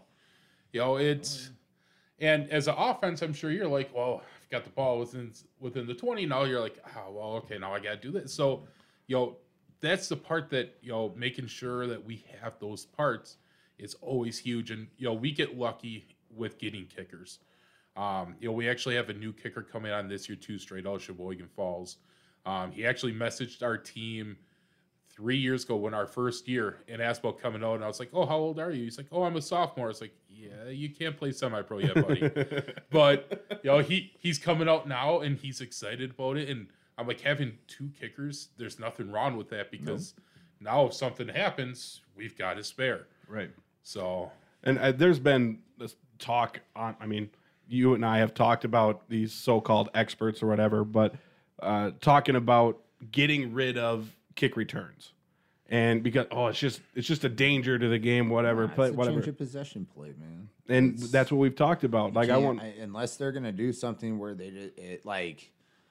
And as an offense, I'm sure you're like, well, I've got the ball within the 20. Now you're like, oh, well, okay, now I got to do this. So, that's the part that, making sure that we have those parts is always huge. And, we get lucky with getting kickers. We actually have a new kicker coming on this year too, straight out of Sheboygan Falls. He actually messaged our team 3 years ago when our first year and asked about coming out. And I was like, oh, how old are you? He's like, oh, I'm a sophomore. I was like, yeah, you can't play semi-pro yet, buddy. But, he's coming out now and he's excited about it. And I'm like, having two kickers, there's nothing wrong with that because now if something happens, we've got a spare. Right. So. And there's been this talk on, I mean, you and I have talked about these so-called experts or whatever, but talking about getting rid of kick returns, and because it's just a danger to the game, whatever. It's a change of possession play, man. And that's what we've talked about. Like unless they're gonna do something where like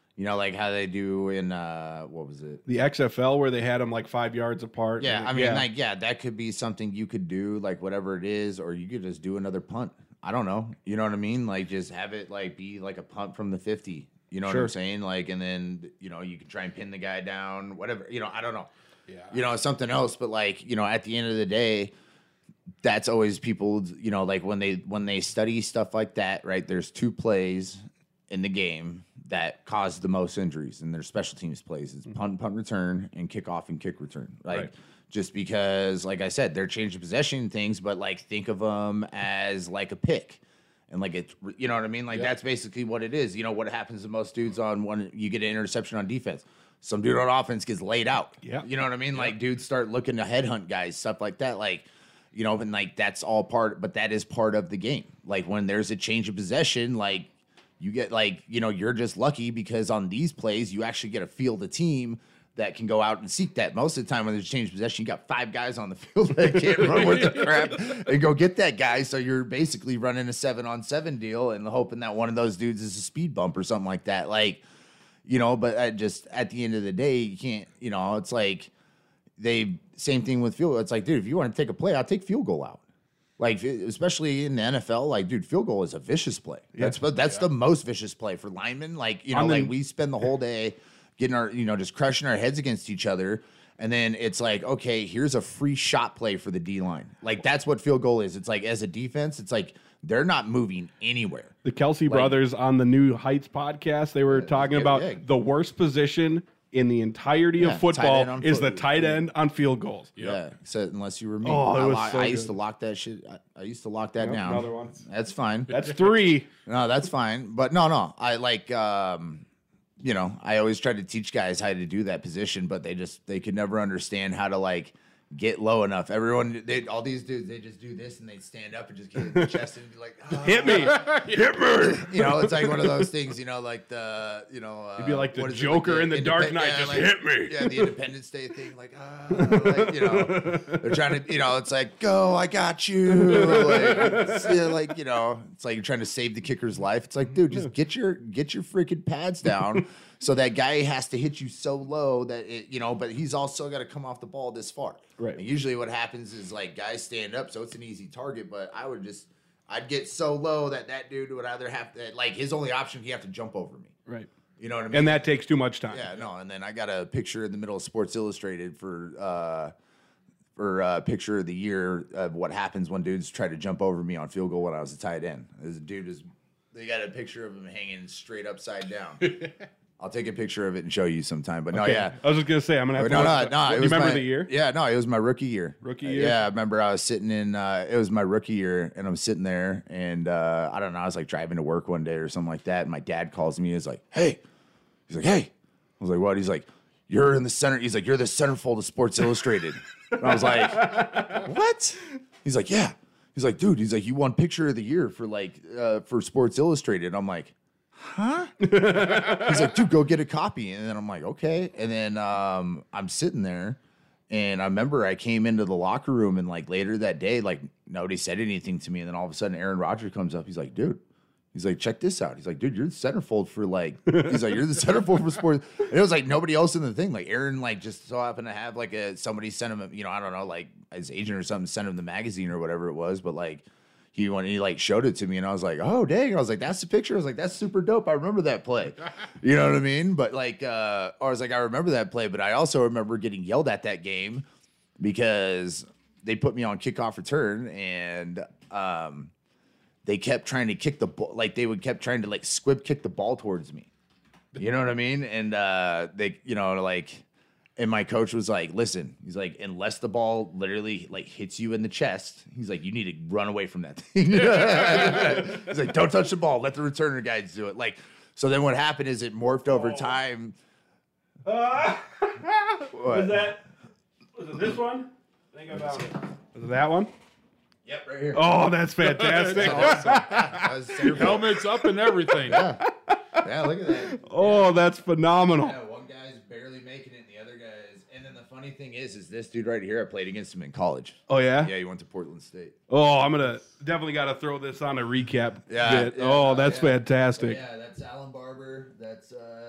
how they do in what was it? The XFL where they had them like 5 yards apart. Yeah, I mean, that could be something you could do, like whatever it is, or you could just do another punt. I don't know. You know what I mean? Like just have it like be like a punt from the 50. You know what I'm saying? Like, and then, you can try and pin the guy down, whatever, I don't know. Yeah. Something else. But like, at the end of the day, that's always people, like when they study stuff like that, right? There's two plays in the game that cause the most injuries, and they're special teams plays. It's punt return and kickoff and kick return. Like, just because, like I said, they're changing possession things, but like think of them as like a pick. And like it's, you know what I mean? Like that's basically what it is. What happens to most dudes on when you get an interception on defense? Some dude on offense gets laid out. Yeah. You know what I mean? Like dudes start looking to headhunt guys, stuff like that. Like, and like that's all but that is part of the game. Like when there's a change of possession, like you get like, you're just lucky because on these plays, you actually get a field of team that can go out and seek that. Most of the time when there's change possession, you got 5 guys on the field that can't run with the crap and go get that guy. So you're basically running a 7-on-7 deal and hoping that one of those dudes is a speed bump or something like that. Like, but at the end of the day, you can't, it's like same thing with field goal. It's like, dude, if you want to take a play, I'll take field goal out. Like, especially in the NFL, like, dude, field goal is a vicious play. Yeah. That's the most vicious play for linemen. Like, like we spend the whole day getting our, just crushing our heads against each other. And then it's like, okay, here's a free shot play for the D-line. Like, that's what field goal is. It's like, as a defense, it's like they're not moving anywhere. The Kelsey brothers on the New Heights podcast, they were talking about the worst position in the entirety of football is the tight end on field goals. Yeah. So unless you were me. I used to lock that shit. I used to lock that down. Another one. That's fine. That's 3. No, that's fine. But no. I like, I always try to teach guys how to do that position, but they could never understand how to like get low enough. Everyone, all these dudes, they just do this and they stand up and just get in the chest and be like, Hit me. Hit me. You know, it's like one of those things, you know, like the, you know. You'd be like the what is it, Joker like in the Dark Knight, just like, hit me. Yeah, the Independence Day thing, like, like, you know, they're trying to, you know, it's like, go, I got you. Like, you know, it's like you're trying to save the kicker's life. It's like, dude, just get your freaking pads down. So that guy has to hit you so low that it, you know, but he's also got to come off the ball this far. Right. And usually what happens is like guys stand up, so it's an easy target. But I'd get so low that dude would either have to, like, his only option, he have to jump over me. Right. You know what I mean? And that takes too much time. Yeah, no. And then I got a picture in the middle of Sports Illustrated for picture of the year of what happens when dudes try to jump over me on field goal when I was a tight end. They got a picture of him hanging straight upside down. I'll take a picture of it and show you sometime. But no, Okay. yeah. I was just going to say, I'm going to have to. No. You remember the year? Yeah, no, it was my rookie year. Rookie year? Yeah, I remember I was sitting in, it was my rookie year, and I'm sitting there, and I don't know, I was like driving to work one day or something like that, and my dad calls me, he's like, hey. He's like, hey. I was like, what? He's like, you're in the center. He's like, you're the centerfold of Sports Illustrated. And I was like, what? He's like, yeah. He's like, dude, he's like, you won picture of the year for like, for Sports Illustrated. I'm like, huh? He's like, dude, go get a copy. And then I'm like, okay. And then I'm sitting there, and I remember I came into the locker room, and like later that day, like nobody said anything to me. And then all of a sudden Aaron Rodgers comes up. He's like, dude. He's like, check this out. He's like, dude, you're the centerfold for like, he's like, you're the centerfold for sports. And it was like nobody else in the thing. Like Aaron, like just so happened to have like somebody sent him, you know, I don't know, like his agent or something sent him the magazine or whatever it was. But like he like showed it to me, and I was like, oh, dang. I was like, that's the picture. I was like, that's super dope. I remember that play. You know what I mean? But like, I was like, I remember that play, but I also remember getting yelled at that game because they put me on kickoff return, and, they kept trying to kick the ball, like they kept trying to like squib kick the ball towards me. You know what I mean? And they, you know, like, and my coach was like, listen, he's like, unless the ball literally like hits you in the chest, he's like, you need to run away from that thing. He's like, don't touch the ball. Let the returner guys do it. Like, so then what happened is it morphed over time. Was it this one? I think I found it. Was it that one? Yep, right here. Oh, that's fantastic. Awesome. Helmets up and everything. Yeah, look at that. Oh, that's phenomenal. Yeah, one guy's barely making it, and the other guy is. And then the funny thing is this dude right here, I played against him in college. Oh, yeah? Yeah, he went to Portland State. Oh, I'm going to definitely got to throw this on a recap. Yeah, bit. yeah, Oh, that's fantastic. So, yeah, that's Alan Barber. That's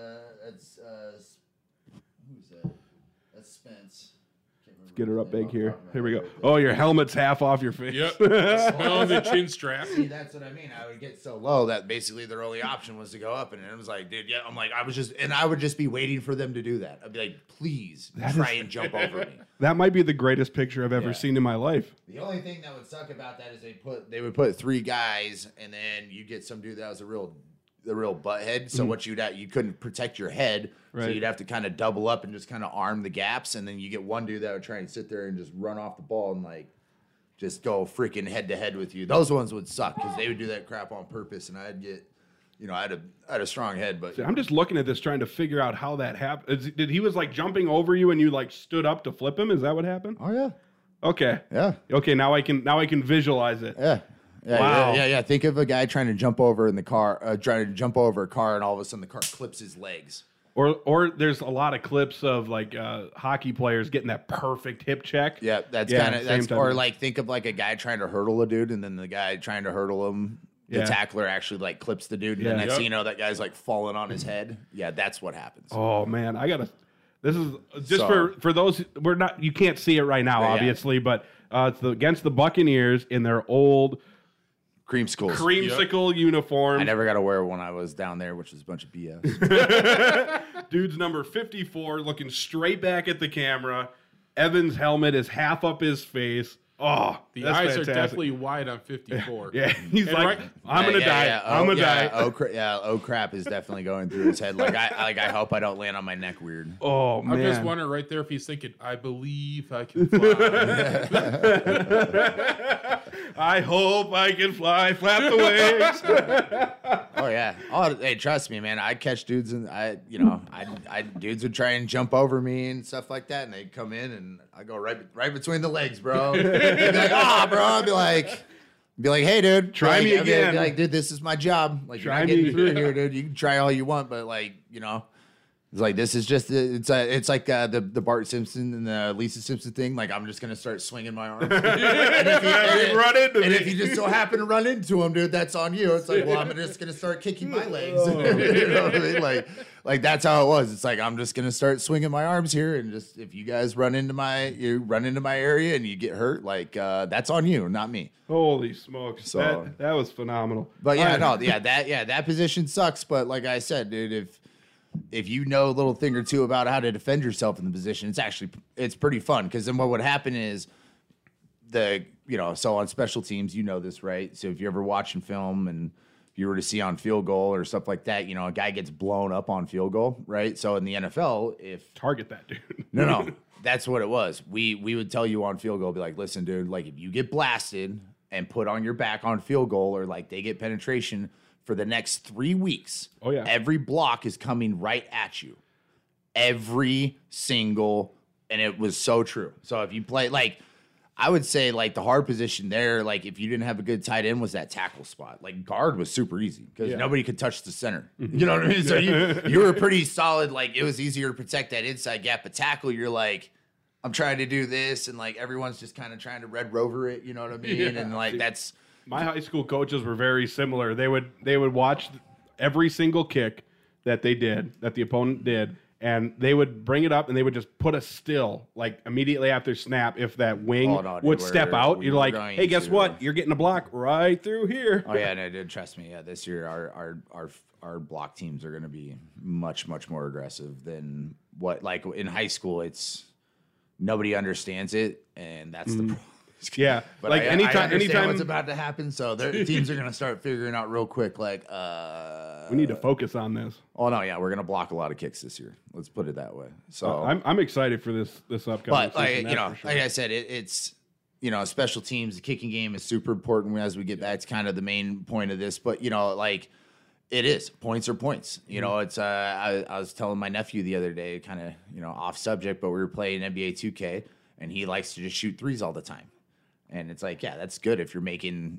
who's that? That's Spence. Get her up big here. Here we go. Oh, your helmet's half off your face. Yep. Smell the chin strap. See, that's what I mean. I would get so low that basically their only option was to go up, and it was like, dude, yeah. I'm like, I would just be waiting for them to do that. I'd be like, please try and jump over me. That might be the greatest picture I've ever seen in my life. The only thing that would suck about that is they would put 3 guys, and then you get some dude that was the real butthead. So what you couldn't protect your head, so you'd have to kind of double up and just kind of arm the gaps, and then you get one dude that would try and sit there and just run off the ball and like just go freaking head to head with you. Those ones would suck because they would do that crap on purpose, and I'd get, you know, I had a strong head, but See, I'm just looking at this trying to figure out how that happened. Did he was like jumping over you and you like stood up to flip him? Is that what happened? oh yeah, Okay. yeah. Okay, now I can visualize it. Yeah. Yeah, Wow. yeah. Think of a guy trying to jump over in the car, trying to jump over a car, and all of a sudden the car clips his legs. Or there's a lot of clips of like hockey players getting that perfect hip check. Yeah, that's Yeah, kind of same that's type or of- like think of like a guy trying to hurdle a dude, and then the guy trying to hurdle him, the Yeah. tackler actually like clips the dude, and then Yeah. next thing you know, that guy's like falling on his head. Yeah, that's what happens. Oh man, this is just So- for those you can't see it right now, Yeah. obviously, but it's against the Buccaneers in their old Creamsicles. creamsicle uniform. I never got to wear it when I was down there, which was a bunch of BS. Dude's number 54, looking straight back at the camera. Evan's helmet is half up his face. Oh, The that's eyes fantastic. are definitely wide on 54. Yeah, he's And like, right- I'm gonna die. I'm gonna die. Oh crap is definitely going through his head. Like I hope I don't land on my neck weird. Oh I'm man. just wondering right there if he's thinking, I believe I can fly. I hope I can fly, flap the wings. Oh yeah. Oh, hey, trust me, man. I catch dudes and dudes would try and jump over me and stuff like that, and they'd come in and I go right between the legs, bro. They'd be like, "Oh, bro," I'd be like, "Hey, dude, try me again." I'd be like, "Dude, this is my job. Like, Try you're not getting me. through here, dude. You can try all you want, but like, it's like this is just it's like the Bart Simpson and the Lisa Simpson thing. Like I'm just gonna start swinging my arms, and if you just so happen to run into him, dude, that's on you. It's like, well, I'm just gonna start kicking my legs. You know what I mean? Like that's how it was. It's like I'm just gonna start swinging my arms here, and just if you guys run into my area and you get hurt, like that's on you, not me. Holy smokes! So that was phenomenal. But that position sucks. But like I said, dude, if you know a little thing or two about how to defend yourself in the position, it's pretty fun. Because then what would happen is so on special teams, this, right? So if you're ever watching film and if you were to see on field goal or stuff like that, a guy gets blown up on field goal, right? So in the NFL, target that dude. No, that's what it was. We would tell you on field goal, be like, listen, dude, like if you get blasted and put on your back on field goal or like they get penetration for the next 3 weeks, every block is coming right at you. Every single, and it was so true. So if you play, like, I would say, like, the hard position there, like, if you didn't have a good tight end, was that tackle spot. Like, guard was super easy because nobody could touch the center. You know what I mean? So you were pretty solid. Like, it was easier to protect that inside gap. But tackle, you're like, I'm trying to do this, and, like, everyone's just kind of trying to Red Rover it. You know what I mean? Yeah. And, like, that's... My high school coaches were very similar. They would watch every single kick that the opponent did, and they would bring it up and they would just put us still, like immediately after snap. If that wing would step out, you're like, "Hey, guess what? You're getting a block right through here." Oh yeah, no, dude, trust me. Yeah, this year our block teams are going to be much more aggressive than what, like, in high school. It's nobody understands it, and that's the problem. Yeah, but like anytime what's about to happen, so their teams are going to start figuring out real quick, like, we need to focus on this. Oh no, yeah, we're going to block a lot of kicks this year. Let's put it that way. So I'm excited for this upcoming season. But sure. like I said, it's special teams, the kicking game is super important as we get back to kind of the main point of this. But like, it is points are points. It's I was telling my nephew the other day, kind of off subject, but we were playing NBA 2K, and he likes to just shoot threes all the time. And it's like, yeah, that's good if you're making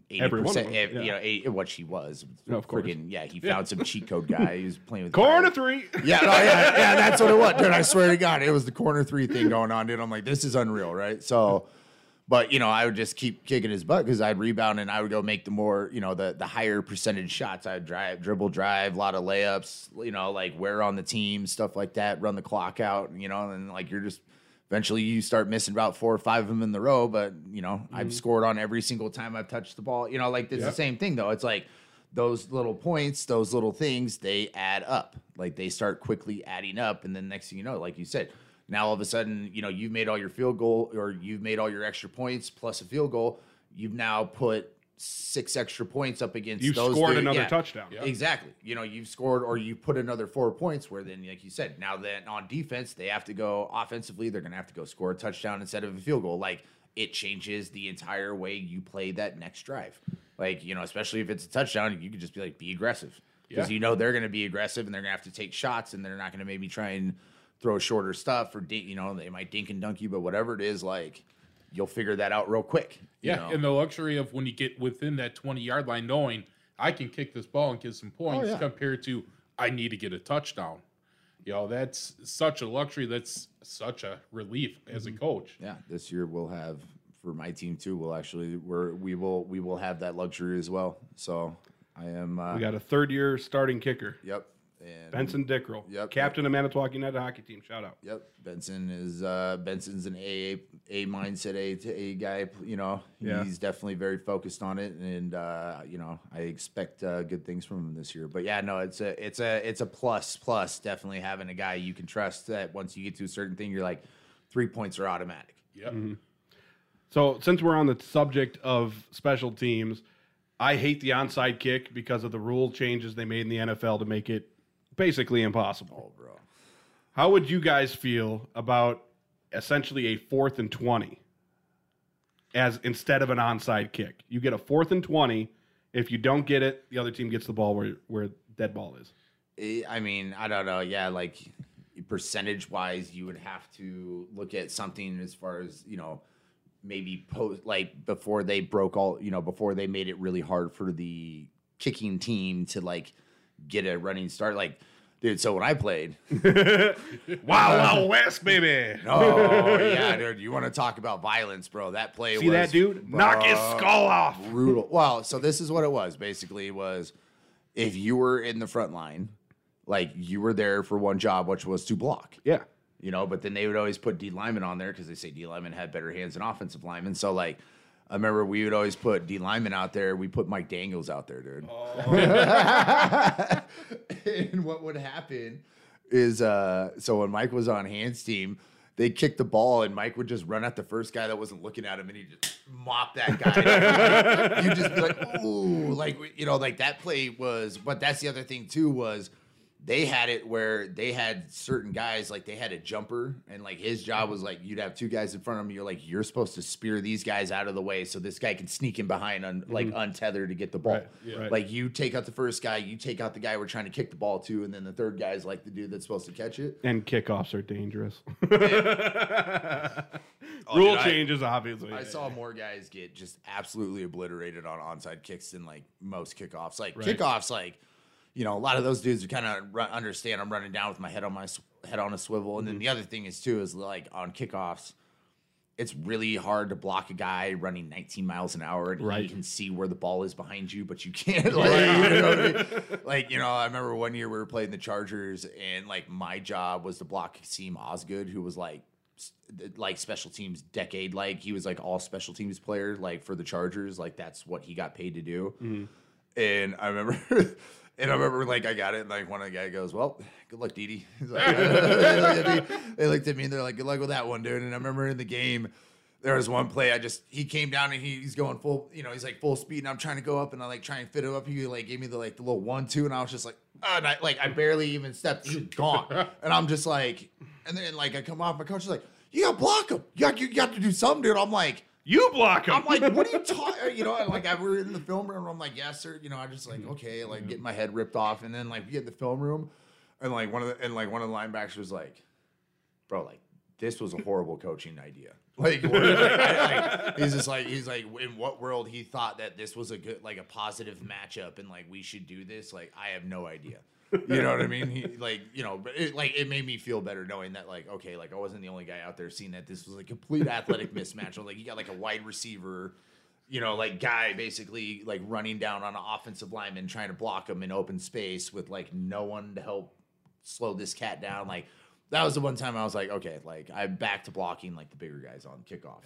80%. What she was, of course. He found some cheat code guy. He was playing with corner three. Yeah, that's what it was, dude. I swear to God, it was the corner three thing going on, dude. I'm like, this is unreal, right? So, but I would just keep kicking his butt because I'd rebound and I would go make the more, the higher percentage shots. I'd dribble, a lot of layups, like wear on the team, stuff like that, run the clock out, and like you're just. Eventually, you start missing about 4 or 5 of them in the row, but, I've scored on every single time I've touched the ball. Like, it's the same thing, though. It's like those little points, those little things, they add up. Like, they start quickly adding up, and then next thing you know, like you said, now all of a sudden, you've made all your field goal or you've made all your extra points plus a field goal. You've now put 6 extra points up against you've those. You've scored another touchdown. Yeah. Exactly. You've scored or you put another 4 points where then, like you said, now that on defense, they have to go offensively. They're going to have to go score a touchdown instead of a field goal. Like, it changes the entire way you play that next drive. Like, especially if it's a touchdown, you could just be like, be aggressive. Because they're going to be aggressive and they're going to have to take shots and they're not going to maybe try and throw shorter stuff or, they might dink and dunk you, but whatever it is, like, you'll figure that out real quick. Yeah, and the luxury of when you get within that 20-yard line, knowing I can kick this ball and get some points compared to I need to get a touchdown. That's such a luxury. That's such a relief as a coach. Yeah, this year we'll have, for my team too, we will have that luxury as well. So I am. We got a 3rd-year starting kicker. Yep. And Benson Dickrell, captain of Manitowoc United hockey team. Shout out. Yep, Benson's an A mindset A guy. He's definitely very focused on it, and I expect good things from him this year. But yeah, no, it's a plus definitely having a guy you can trust. That once you get to a certain thing, you're like 3 points are automatic. Yep. Mm-hmm. So since we're on the subject of special teams, I hate the onside kick because of the rule changes they made in the NFL to make it basically impossible. Oh, bro. How would you guys feel about essentially a 4th and 20? as instead of an onside kick. You get a 4th and 20. If you don't get it, the other team gets the ball where dead ball is. I mean, I don't know. Yeah, like percentage-wise, you would have to look at something as far as, maybe before they broke before they made it really hard for the kicking team to like get a running start. Like, dude, so when I played, Wild West, baby. Oh yeah, dude, you want to talk about violence, bro? That play See was that dude? Knock his skull off. Brutal. Well, so this is what it was. Basically, if you were in the front line, like you were there for one job, which was to block. Yeah. But then they would always put D lineman on there because they say D lineman had better hands than offensive linemen. So like, I remember we would always put D lineman out there. We put Mike Daniels out there, dude. Oh. And what would happen is, so when Mike was on Hans' team, they kicked the ball and Mike would just run at the first guy that wasn't looking at him and he'd just mop that guy. You'd just be like, ooh, like that play was. But that's the other thing too was. They had it where they had certain guys, like they had a jumper, and like his job was like you'd have two guys in front of him. You're like, you're supposed to spear these guys out of the way so this guy can sneak in behind, untethered to get the ball. Right, yeah. Like you take out the first guy, you take out the guy we're trying to kick the ball to, and then the third guy is like the dude that's supposed to catch it. And kickoffs are dangerous. Oh, Rule changes, obviously. I saw more guys get just absolutely obliterated on onside kicks than like most kickoffs. Like Right. kickoffs, like. A lot of those dudes who kind of understand I'm running down with my head on a swivel. And then the other thing is like on kickoffs, it's really hard to block a guy running 19 miles an hour and Right. he can see where the ball is behind you, but you can't. I remember one year we were playing the Chargers and like my job was to block Kasim Osgood, who was like special teams decade. Like he was like all special teams player, like for the Chargers. Like that's what he got paid to do. Mm-hmm. And I remember... And I remember, like, I got it, and, like, one of the guys goes, well, good luck, Didi. Like, they looked at me, and they're like, good luck with that one, dude. And I remember in the game, there was one play, he came down, and he's going full, he's, like, full speed, and I'm trying to go up, and I, like, try and fit him up. He, like, gave me the little 1-2, and I was just like, oh, and I barely even stepped. He was gone. And I'm just like, and then, like, I come off, my coach is like, you got to block him. You got to do something, dude. I'm like, you block him. I'm like, what are you talking? And like we're in the film room. I'm like, yes, sir. I just like, okay, like getting my head ripped off, and then like we get in the film room, and like one of the linebackers was like, bro, like this was a horrible coaching idea. Like, he's like, in what world he thought that this was a good, like a positive matchup, and like we should do this? Like, I have no idea. You know what I mean? He like, it made me feel better knowing that like, okay, like I wasn't the only guy out there seeing that this was a complete athletic mismatch. Like you got like a wide receiver, like guy basically like running down on an offensive lineman trying to block him in open space with like no one to help slow this cat down. Like that was the one time I was like, okay, like I'm back to blocking like the bigger guys on kickoff,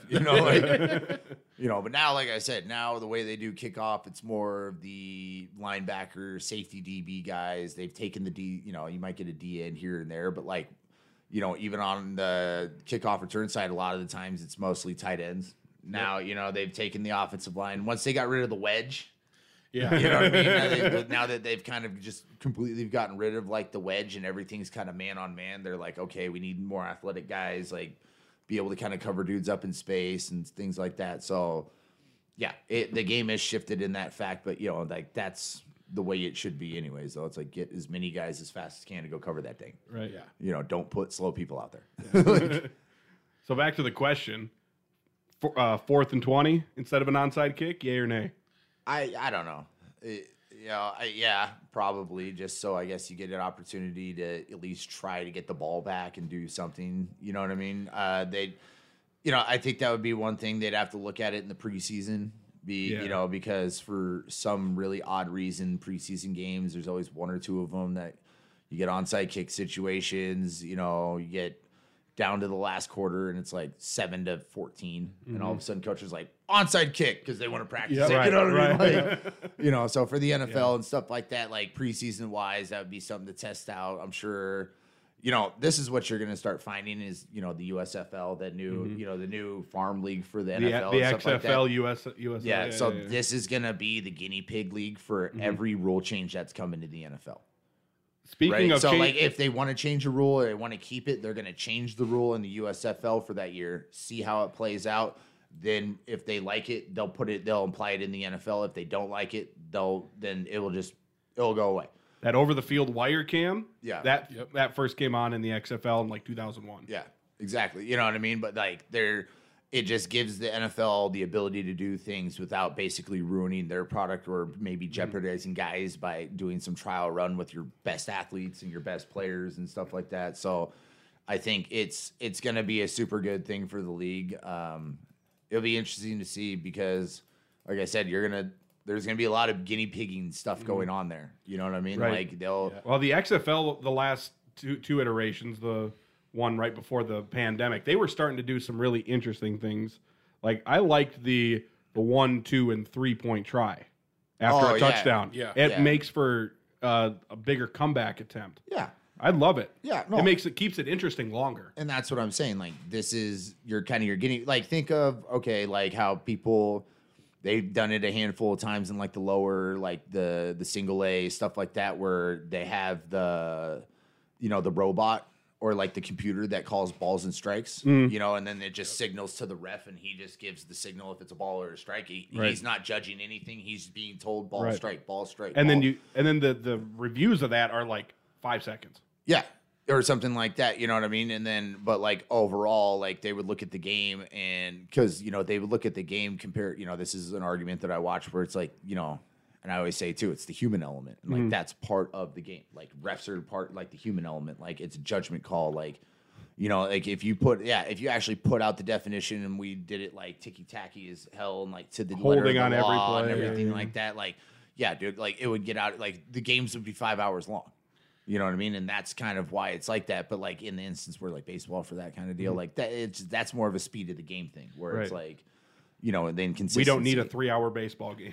but now, like I said, now the way they do kickoff, it's more of the linebacker, safety DB guys. They've taken the D, you might get a D end here and there, but like, even on the kickoff return side, a lot of the times it's mostly tight ends. Now, they've taken the offensive line. Once they got rid of the wedge, yeah, you know what I mean? Now that they've kind of just completely gotten rid of like the wedge and everything's kind of man on man, they're like, okay, we need more athletic guys, like be able to kind of cover dudes up in space and things like that. So yeah, the game has shifted in that fact, but like that's the way it should be anyways, though. It's like get as many guys as fast as can to go cover that thing. Right. Yeah. Don't put slow people out there. So back to the question, 4th and 20 instead of an onside kick, yay or nay? I don't know. Yeah, probably. Just so I guess you get an opportunity to at least try to get the ball back and do something. You know what I mean? I think that would be one thing they'd have to look at it in the preseason. Because for some really odd reason, preseason games, there's always one or two of them that you get onside kick situations. You get down to the last quarter and it's like 7-14, and all of a sudden coach is like onside kick because they want to practice it. Right, you know what right. I mean? So for the NFL and stuff like that, like preseason wise, that would be something to test out. I'm sure. This is what you're going to start finding is the USFL, that new the new farm league for the NFL, the and stuff XFL, like that. US. Yeah. So this is going to be the guinea pig league for every rule change that's coming to the NFL. Speaking of, so like if they want to change a rule or they want to keep it, they're going to change the rule in the USFL for that year, see how it plays out, Then if they like it, they'll apply it in the NFL. If they don't like it, it'll go away. That over the field wire cam, Yeah. that first came on in the XFL in like 2001. Yeah, exactly. You know what I mean? But like it just gives the NFL the ability to do things without basically ruining their product or maybe jeopardizing guys by doing some trial run with your best athletes and your best players and stuff like that. So I think it's going to be a super good thing for the league. It'll be interesting to see because, like I said, there's going to be a lot of guinea pigging stuff going on there. You know what I mean? Right. Like they'll. Well, the XFL, the last two iterations, the one right before the pandemic, they were starting to do some really interesting things. Like I liked the 1, 2, and 3 point try after a touchdown. Yeah. It makes for a bigger comeback attempt. Yeah. I love it. Yeah, no. It keeps it interesting longer. And that's what I'm saying. Like this is you're getting like think of like how people they've done it a handful of times in like the lower like the single A stuff like that where they have the the robot or like the computer that calls balls and strikes, and then it just signals to the ref and he just gives the signal if it's a ball or a strike. He's not judging anything. He's being told ball, strike, ball, strike. And ball. then the reviews of that are like 5 seconds. Yeah. Or something like that, you know what I mean? And then, but like overall, like they would look at the game and because, they would look at the game compared, this is an argument that I watch where it's like, and I always say too, it's the human element. And like that's part of the game. Like refs are part, like the human element. Like it's a judgment call. Like, like if you actually put out the definition and we did it like ticky tacky as hell and like to the holding letter of on the every law play and everything like that, like, yeah, dude, like it would get out, like the games would be 5 hours long. You know what I mean? And that's kind of why it's like that. But like in the instance where like baseball for that kind of deal, like that's more of a speed of the game thing where it's like, and then consistency. We don't need a 3-hour baseball game.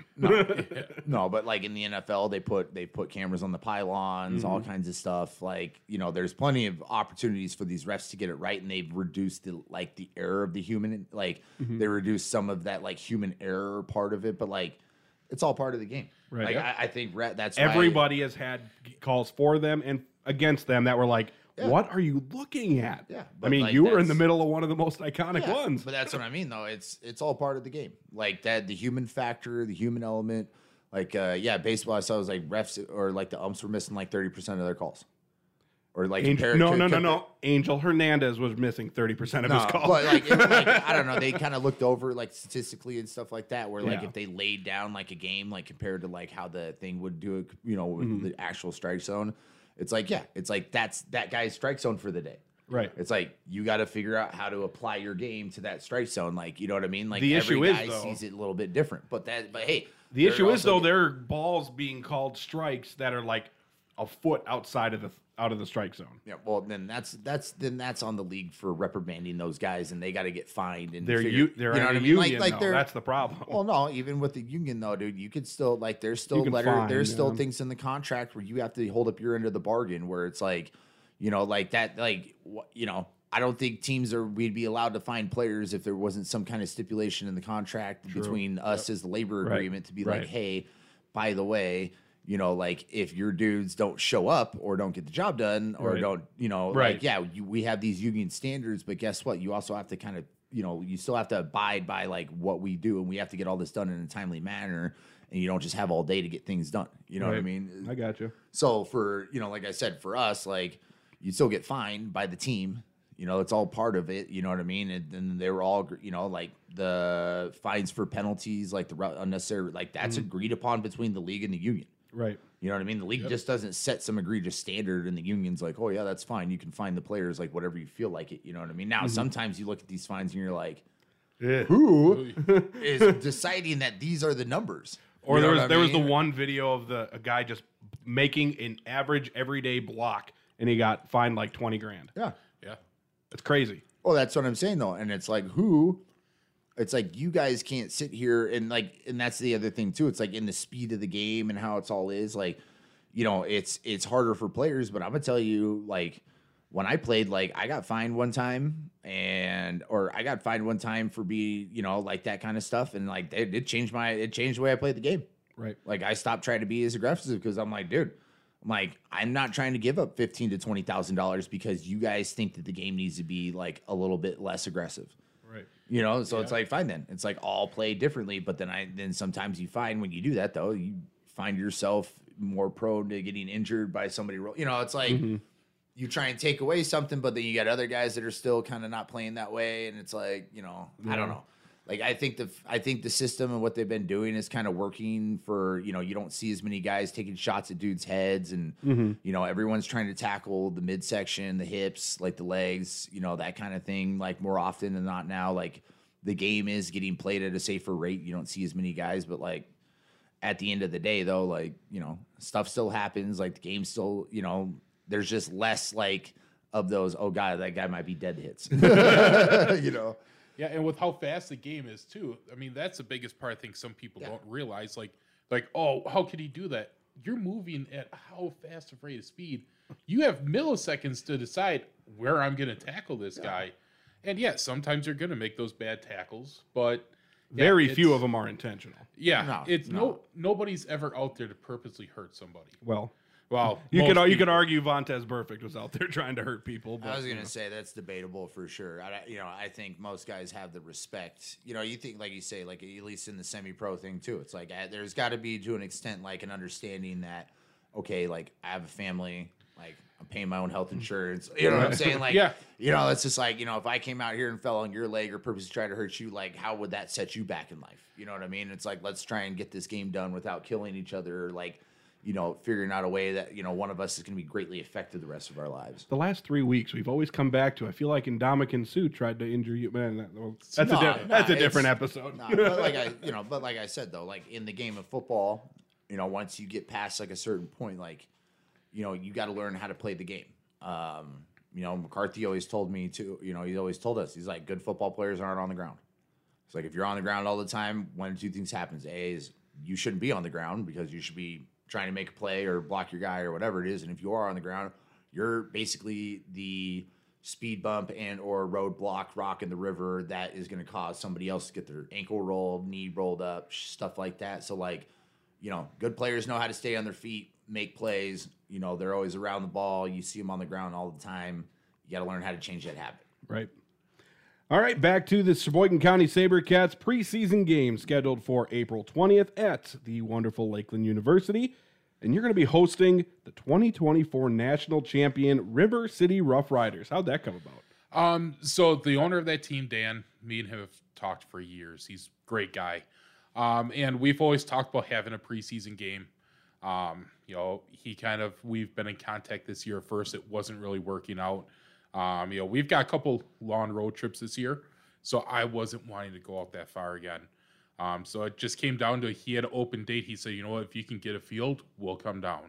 No, but like in the NFL, they put cameras on the pylons, all kinds of stuff. Like, there's plenty of opportunities for these refs to get it right. And they've reduced the error of the human, like they reduced some of that like human error part of it. But like, it's all part of the game. Right. Like, I think that's everybody has had calls for them and against them that were like, what are you looking at? Yeah. I mean, you were in the middle of one of the most iconic ones. But that's what I mean, though. It's all part of the game. Like that, the human factor, the human element. Like, baseball, I saw was like refs or like the umps were missing like 30% of their calls. Or like no. Angel Hernandez was missing 30% of his calls. But like, I don't know. They kind of looked over like statistically and stuff like that. Where like if they laid down like a game, like compared to like how the thing would do it, with the actual strike zone, it's like that's that guy's strike zone for the day. Right. It's like you got to figure out how to apply your game to that strike zone. Like you know what I mean. Like the every issue guy sees it a little bit different. But hey, the issue is though there are balls being called strikes that are like a foot outside of the strike zone. Yeah, well, then that's on the league for reprimanding those guys, and they got to get fined. And they're you know what I mean? Union, like that's the problem. Well, no, even with the union though, dude, you could still like there's still things in the contract where you have to hold up your end of the bargain. Where it's like, like that, like I don't think we'd be allowed to fine players if there wasn't some kind of stipulation in the contract between us as the labor agreement to be like, hey, by the way. Like if your dudes don't show up or don't get the job done or don't, we have these union standards, but guess what? You also have to kind of, you still have to abide by like what we do and we have to get all this done in a timely manner and you don't just have all day to get things done. You know what I mean? I got you. So for, like I said, for us, like you still get fined by the team. It's all part of it. You know what I mean? And then they were all, like the fines for penalties, like the unnecessary, like that's agreed upon between the league and the union. Right. You know what I mean? The league just doesn't set some egregious standard and the union's like, oh, yeah, that's fine. You can fine the players like whatever you feel like it. You know what I mean? Now, sometimes you look at these fines and you're like, who is deciding that these are the numbers? Or there was the one video of a guy just making an average everyday block and he got fined like $20,000. Yeah. Yeah. That's crazy. Well, that's what I'm saying, though. And it's like, who? It's like you guys can't sit here and that's the other thing too. It's like in the speed of the game and how it's all is like, it's harder for players. But I'm gonna tell you, like when I played, like I got fined one time for like that kind of stuff, and like it changed the way I played the game. Right. Like I stopped trying to be as aggressive because I'm like, dude. I'm not trying to give up $15,000 to $20,000 because you guys think that the game needs to be like a little bit less aggressive. Right. You know, so it's like, fine then. It's like all play differently, but then sometimes you find when you do that, though, you find yourself more prone to getting injured by somebody. You know, it's like you try and take away something, but then you got other guys that are still kind of not playing that way, and it's like, you know, I don't know. Like I think the system and what they've been doing is kind of working for, you know, you don't see as many guys taking shots at dudes' heads, and you know, everyone's trying to tackle the midsection, the hips, like the legs, you know, that kind of thing, like more often than not now. Like the game is getting played at a safer rate. You don't see as many guys, but like at the end of the day, though, like, you know, stuff still happens. Like the game still, you know, there's just less like of those, oh god, that guy might be dead hits. You know. Yeah, and with how fast the game is too. I mean, that's the biggest part I think some people don't realize. Like, oh, how could he do that? You're moving at how fast of rate of speed. You have milliseconds to decide where I'm going to tackle this guy. And sometimes you're going to make those bad tackles, but very few of them are intentional. Yeah, nobody's ever out there to purposely hurt somebody. Well, you could argue Vontaze Burfict was out there trying to hurt people. But, I was gonna say that's debatable for sure. I think most guys have the respect. You know, you think, like you say, like at least in the semi-pro thing too. It's like there's got to be, to an extent, like an understanding that, okay, like I have a family, like I'm paying my own health insurance. You know what I'm saying? Like, you know, it's just like, you know, if I came out here and fell on your leg or purposely tried to hurt you, like how would that set you back in life? You know what I mean? It's like, let's try and get this game done without killing each other. Like, you know, figuring out a way that, you know, one of us is going to be greatly affected the rest of our lives. The last 3 weeks, we've always come back to, I feel like Ndamukong Suh tried to injure you. Man, that's a different episode. But like I said, though, like in the game of football, you know, once you get past like a certain point, like, you know, you got to learn how to play the game. You know, McCarthy always told me too, you know, he always told us, he's like, good football players aren't on the ground. It's like, if you're on the ground all the time, one of two things happens. A is you shouldn't be on the ground because you should be trying to make a play or block your guy or whatever it is. And if you are on the ground, you're basically the speed bump and or roadblock rock in the river that is going to cause somebody else to get their ankle rolled, knee rolled up, stuff like that. So like, you know, good players know how to stay on their feet, make plays. You know, they're always around the ball. You see them on the ground all the time. You got to learn how to change that habit. Right. All right, back to the Sheboygan County SaberCats preseason game scheduled for April 20th at the wonderful Lakeland University. And you're going to be hosting the 2024 national champion River City Rough Riders. How'd that come about? So the owner of that team, Dan, me and him have talked for years. He's a great guy. And we've always talked about having a preseason game. You know, we've been in contact this year. First, it wasn't really working out. You know, we've got a couple long road trips this year, so I wasn't wanting to go out that far again. So it just came down to, he had an open date. He said, you know what, if you can get a field, we'll come down.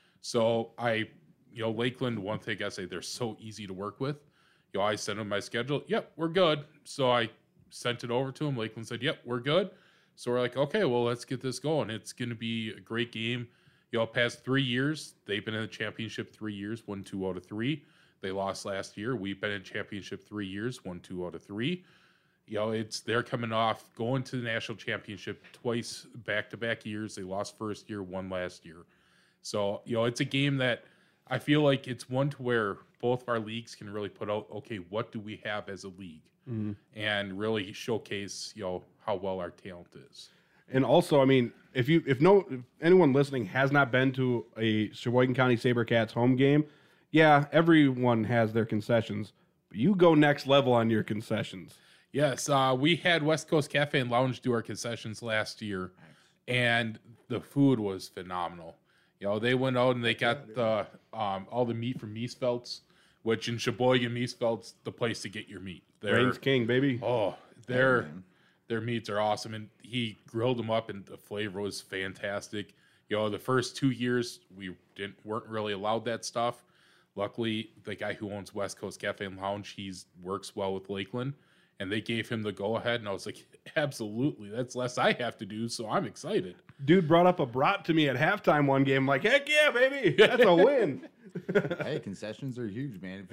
So Lakeland, one thing I say, they're so easy to work with. You know, I sent him my schedule. Yep, we're good. So I sent it over to him. Lakeland said, yep, we're good. So we're like, okay, well, let's get this going. It's going to be a great game. You know, past 3 years, they've been in the championship 3 years, won 2 out of 3. They lost last year. We've been in championship 3 years, won 2 out of 3. You know, they're coming off going to the national championship twice back-to-back years. They lost first year, won last year. So, you know, it's a game that I feel like it's one to where both of our leagues can really put out, okay, what do we have as a league? Mm-hmm. And really showcase, you know, how well our talent is. And also, I mean, if anyone listening has not been to a Sheboygan County SaberCats home game, yeah, everyone has their concessions, but you go next level on your concessions. Yes, we had West Coast Cafe and Lounge do our concessions last year, and the food was phenomenal. You know, they went out and they got the all the meat from Miesfeld's, which in Sheboygan, Miesfeld's the place to get your meat. Rain's King, baby. Oh, their meats are awesome, and he grilled them up, and the flavor was fantastic. You know, the first 2 years we weren't really allowed that stuff. Luckily, the guy who owns West Coast Cafe and Lounge, he works well with Lakeland, and they gave him the go-ahead, and I was like, absolutely, that's less I have to do, so I'm excited. Dude brought up a brat to me at halftime one game. I'm like, heck yeah, baby, that's a win. Hey, concessions are huge, man.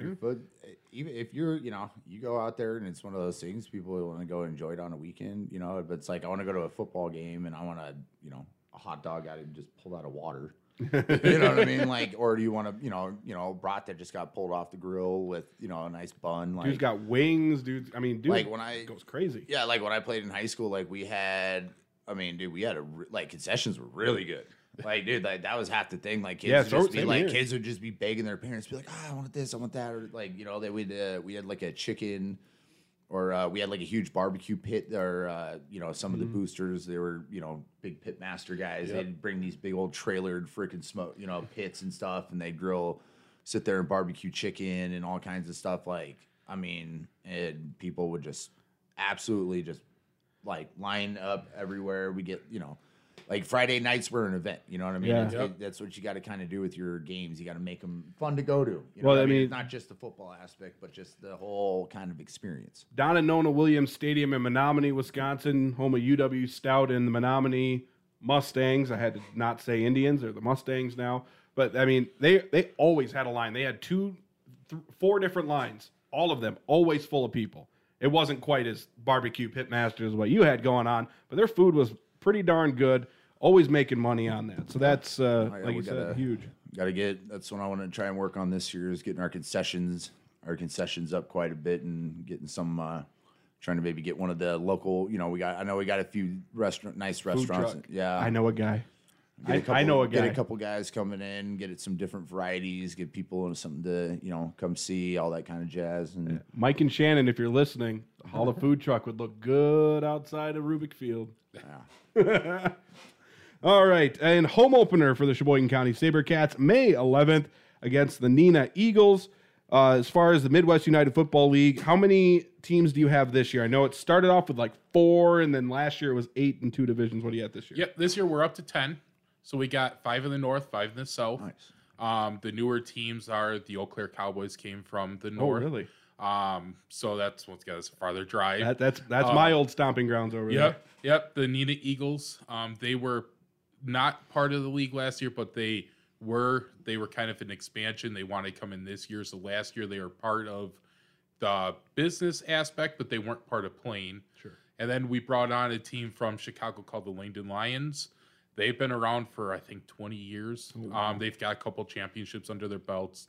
Even if you're, you know, you go out there and it's one of those things, people want to go enjoy it on a weekend, you know, but it's like, I want to go to a football game and I want to, you know, a hot dog out and just pulled out of water. You know what I mean? Like, or do you want to, brat that just got pulled off the grill with, a nice bun? Like, Dude's got wings, dude. I mean, dude, like it goes crazy. Yeah, like when I played in high school, like we had concessions were really good. Like, dude, like that was half the thing. Like, kids would just be begging their parents, be like, I want this, I want that, or like, they would. We had like a chicken. Or we had like a huge barbecue pit, or some of the boosters, they were big pit master guys. Yep. They'd bring these big old trailered freaking smoke, pits and stuff, and they'd sit there and barbecue chicken and all kinds of stuff. Like, I mean, and people would just absolutely just like line up everywhere. We get like Friday nights were an event. You know what I mean? Yeah. That's what you got to kind of do with your games. You got to make them fun to go to. You know well, I mean, it's not just the football aspect, but just the whole kind of experience. Donna Nona Williams Stadium in Menominee, Wisconsin, home of UW Stout and the Menominee Mustangs. I had to not say Indians; they're the Mustangs now. But I mean, they always had a line. They had 4 different lines, all of them always full of people. It wasn't quite as barbecue pitmaster as what you had going on, but their food was pretty darn good, always making money on that. So that's, like you said, huge. That's what I want to try and work on this year, is getting our concessions up quite a bit, and getting some, trying to maybe get one of the local, I know we got a few nice restaurants. Yeah. I know a guy. I know a guy. Get a couple guys coming in, get it some different varieties, get people something to, come see, all that kind of jazz. And Mike and Shannon, if you're listening, the Hall of Food truck would look good outside of Rubik Field. Yeah. All right, and home opener for the Sheboygan County SaberCats, May 11th against the Neenah Eagles. As far as the Midwest United Football League, how many teams do you have this year? I know it started off with like 4, and then last year it was 8 in 2 divisions. What do you have this year? Yep, this year we're up to 10. So we got 5 in the north, 5 in the south. Nice. The newer teams are the Eau Claire Cowboys came from the north. Oh, really? So that's what's got us a farther drive. That's my old stomping grounds over there. Yep. The Neenah Eagles. They were not part of the league last year, but they were kind of an expansion. They wanted to come in this year. So last year they were part of the business aspect, but they weren't part of playing. Sure. And then we brought on a team from Chicago called the Langdon Lions. They've been around for, I think, 20 years. They've got a couple championships under their belts.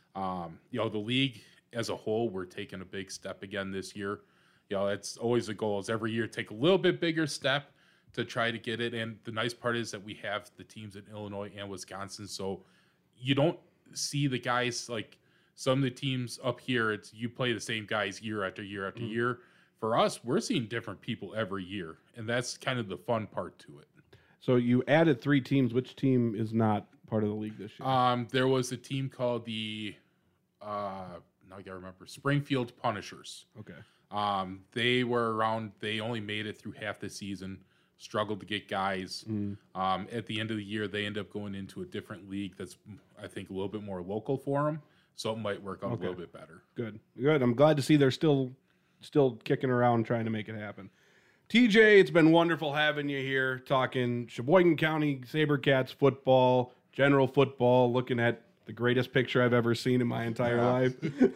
The league as a whole, we're taking a big step again this year. It's always a goal, is every year take a little bit bigger step to try to get it. And the nice part is that we have the teams in Illinois and Wisconsin, so you don't see the guys like some of the teams up here. It's you play the same guys year after year after year. For us, we're seeing different people every year, and that's kind of the fun part to it. So you added 3 teams. Which team is not part of the league this year? There was a team called the now I gotta remember, Springfield Punishers. Okay. They were around. They only made it through half the season. Struggled to get guys. At the end of the year, they end up going into a different league that's, I think, a little bit more local for them. So it might work out a little bit better. Good. I'm glad to see they're still kicking around trying to make it happen. TJ, it's been wonderful having you here talking Sheboygan County SaberCats football, general football, looking at the greatest picture I've ever seen in my entire life.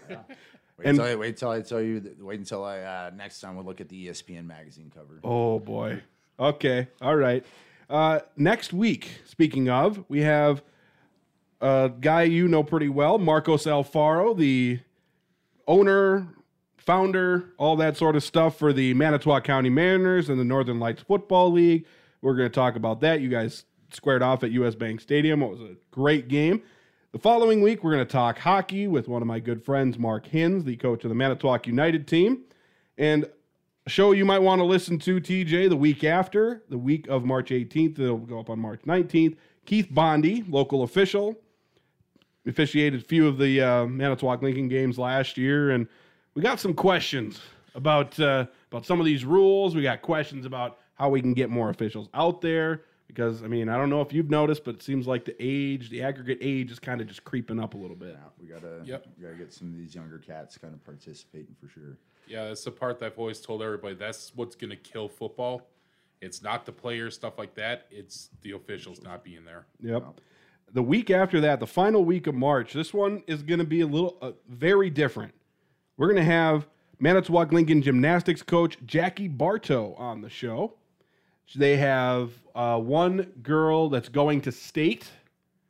Wait until I tell you. Wait until I next time we'll look at the ESPN magazine cover. Oh boy. Okay. All right. Next week, speaking of, we have a guy you know pretty well, Marcos Alfaro, the owner, founder, all that sort of stuff for the Manitowoc County Mariners and the Northern Lights Football League. We're going to talk about that. You guys squared off at US Bank Stadium. It was a great game. The following week, we're going to talk hockey with one of my good friends, Mark Hins, the coach of the Manitowoc United team. And a show you might want to listen to, TJ, the week after, the week of March 18th. It'll go up on March 19th. Keith Bondi, local official, officiated a few of the Manitowoc Lincoln games last year. And we got some questions about some of these rules. We got questions about how we can get more officials out there. Because, I mean, I don't know if you've noticed, but it seems like the aggregate age is kind of just creeping up a little bit. Yeah, we gotta get some of these younger cats kind of participating for sure. Yeah, that's the part that I've always told everybody. That's what's going to kill football. It's not the players, stuff like that. It's the officials not being there. Yep. The week after that, the final week of March, this one is going to be a little very different. We're going to have Manitowoc Lincoln gymnastics coach Jackie Bartow on the show. They have one girl that's going to state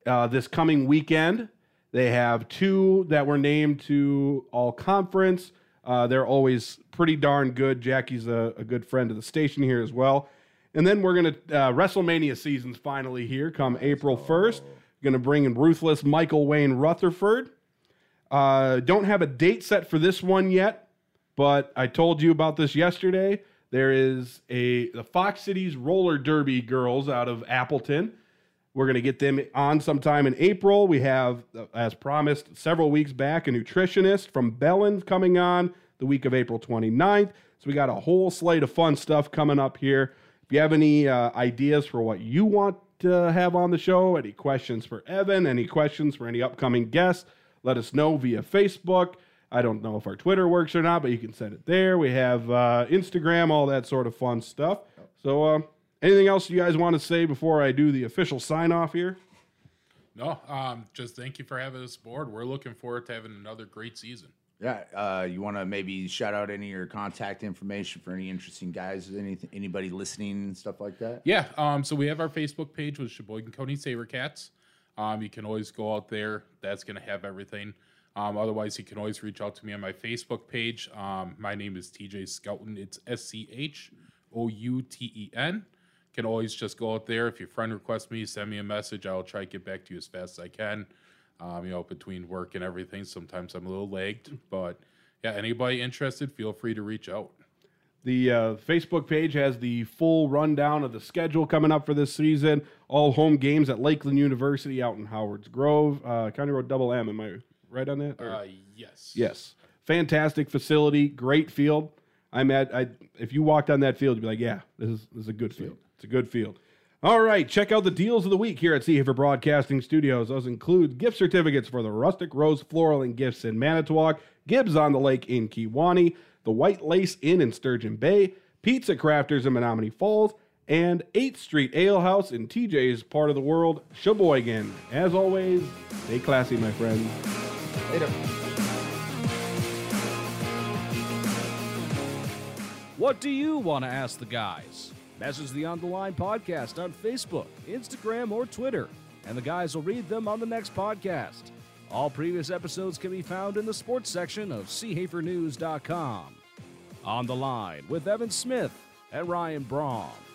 this coming weekend. They have 2 that were named to all conference. They're always pretty darn good. Jackie's a good friend of the station here as well. And then we're going to, WrestleMania season's finally here come April 1st. Going to bring in Ruthless Michael Wayne Rutherford. Don't have a date set for this one yet, but I told you about this yesterday. There is the Fox Cities Roller Derby girls out of Appleton. We're going to get them on sometime in April. We have, as promised several weeks back, a nutritionist from Bellin coming on the week of April 29th. So we got a whole slate of fun stuff coming up here. If you have any ideas for what you want to have on the show, any questions for Evan, any questions for any upcoming guests, let us know via Facebook. I don't know if our Twitter works or not, but you can send it there. We have Instagram, all that sort of fun stuff. So anything else you guys want to say before I do the official sign-off here? No, just thank you for having us aboard. We're looking forward to having another great season. Yeah, you want to maybe shout out any of your contact information for any interesting guys, anybody listening and stuff like that? Yeah, so we have our Facebook page with Sheboygan County SaberCats. You can always go out there. That's going to have everything. Otherwise, you can always reach out to me on my Facebook page. My name is TJ Schouten. It's SCHOUTEN. Can always just go out there. If your friend requests me, send me a message. I'll try to get back to you as fast as I can. Between work and everything, sometimes I'm a little lagged. But, yeah, anybody interested, feel free to reach out. The Facebook page has the full rundown of the schedule coming up for this season. All home games at Lakeland University out in Howards Grove. County Road Double M, am I right on that? Yes. Yes. Fantastic facility, great field. If you walked on that field, you'd be like, yeah, this is a good field. It's a good field. All right, check out the deals of the week here at Seahaver Broadcasting Studios. Those include gift certificates for the Rustic Rose Floral and Gifts in Manitowoc, Gibbs on the Lake in Kewanee, the White Lace Inn in Sturgeon Bay, Pizza Crafters in Menominee Falls, and 8th Street Ale House in TJ's part of the world, Sheboygan. As always, stay classy, my friends. Later. What do you want to ask the guys? Message the On the Line podcast on Facebook, Instagram, or Twitter, and the guys will read them on the next podcast. All previous episodes can be found in the sports section of seahavernews.com. On the Line with Evan Smith and Ryan Braum.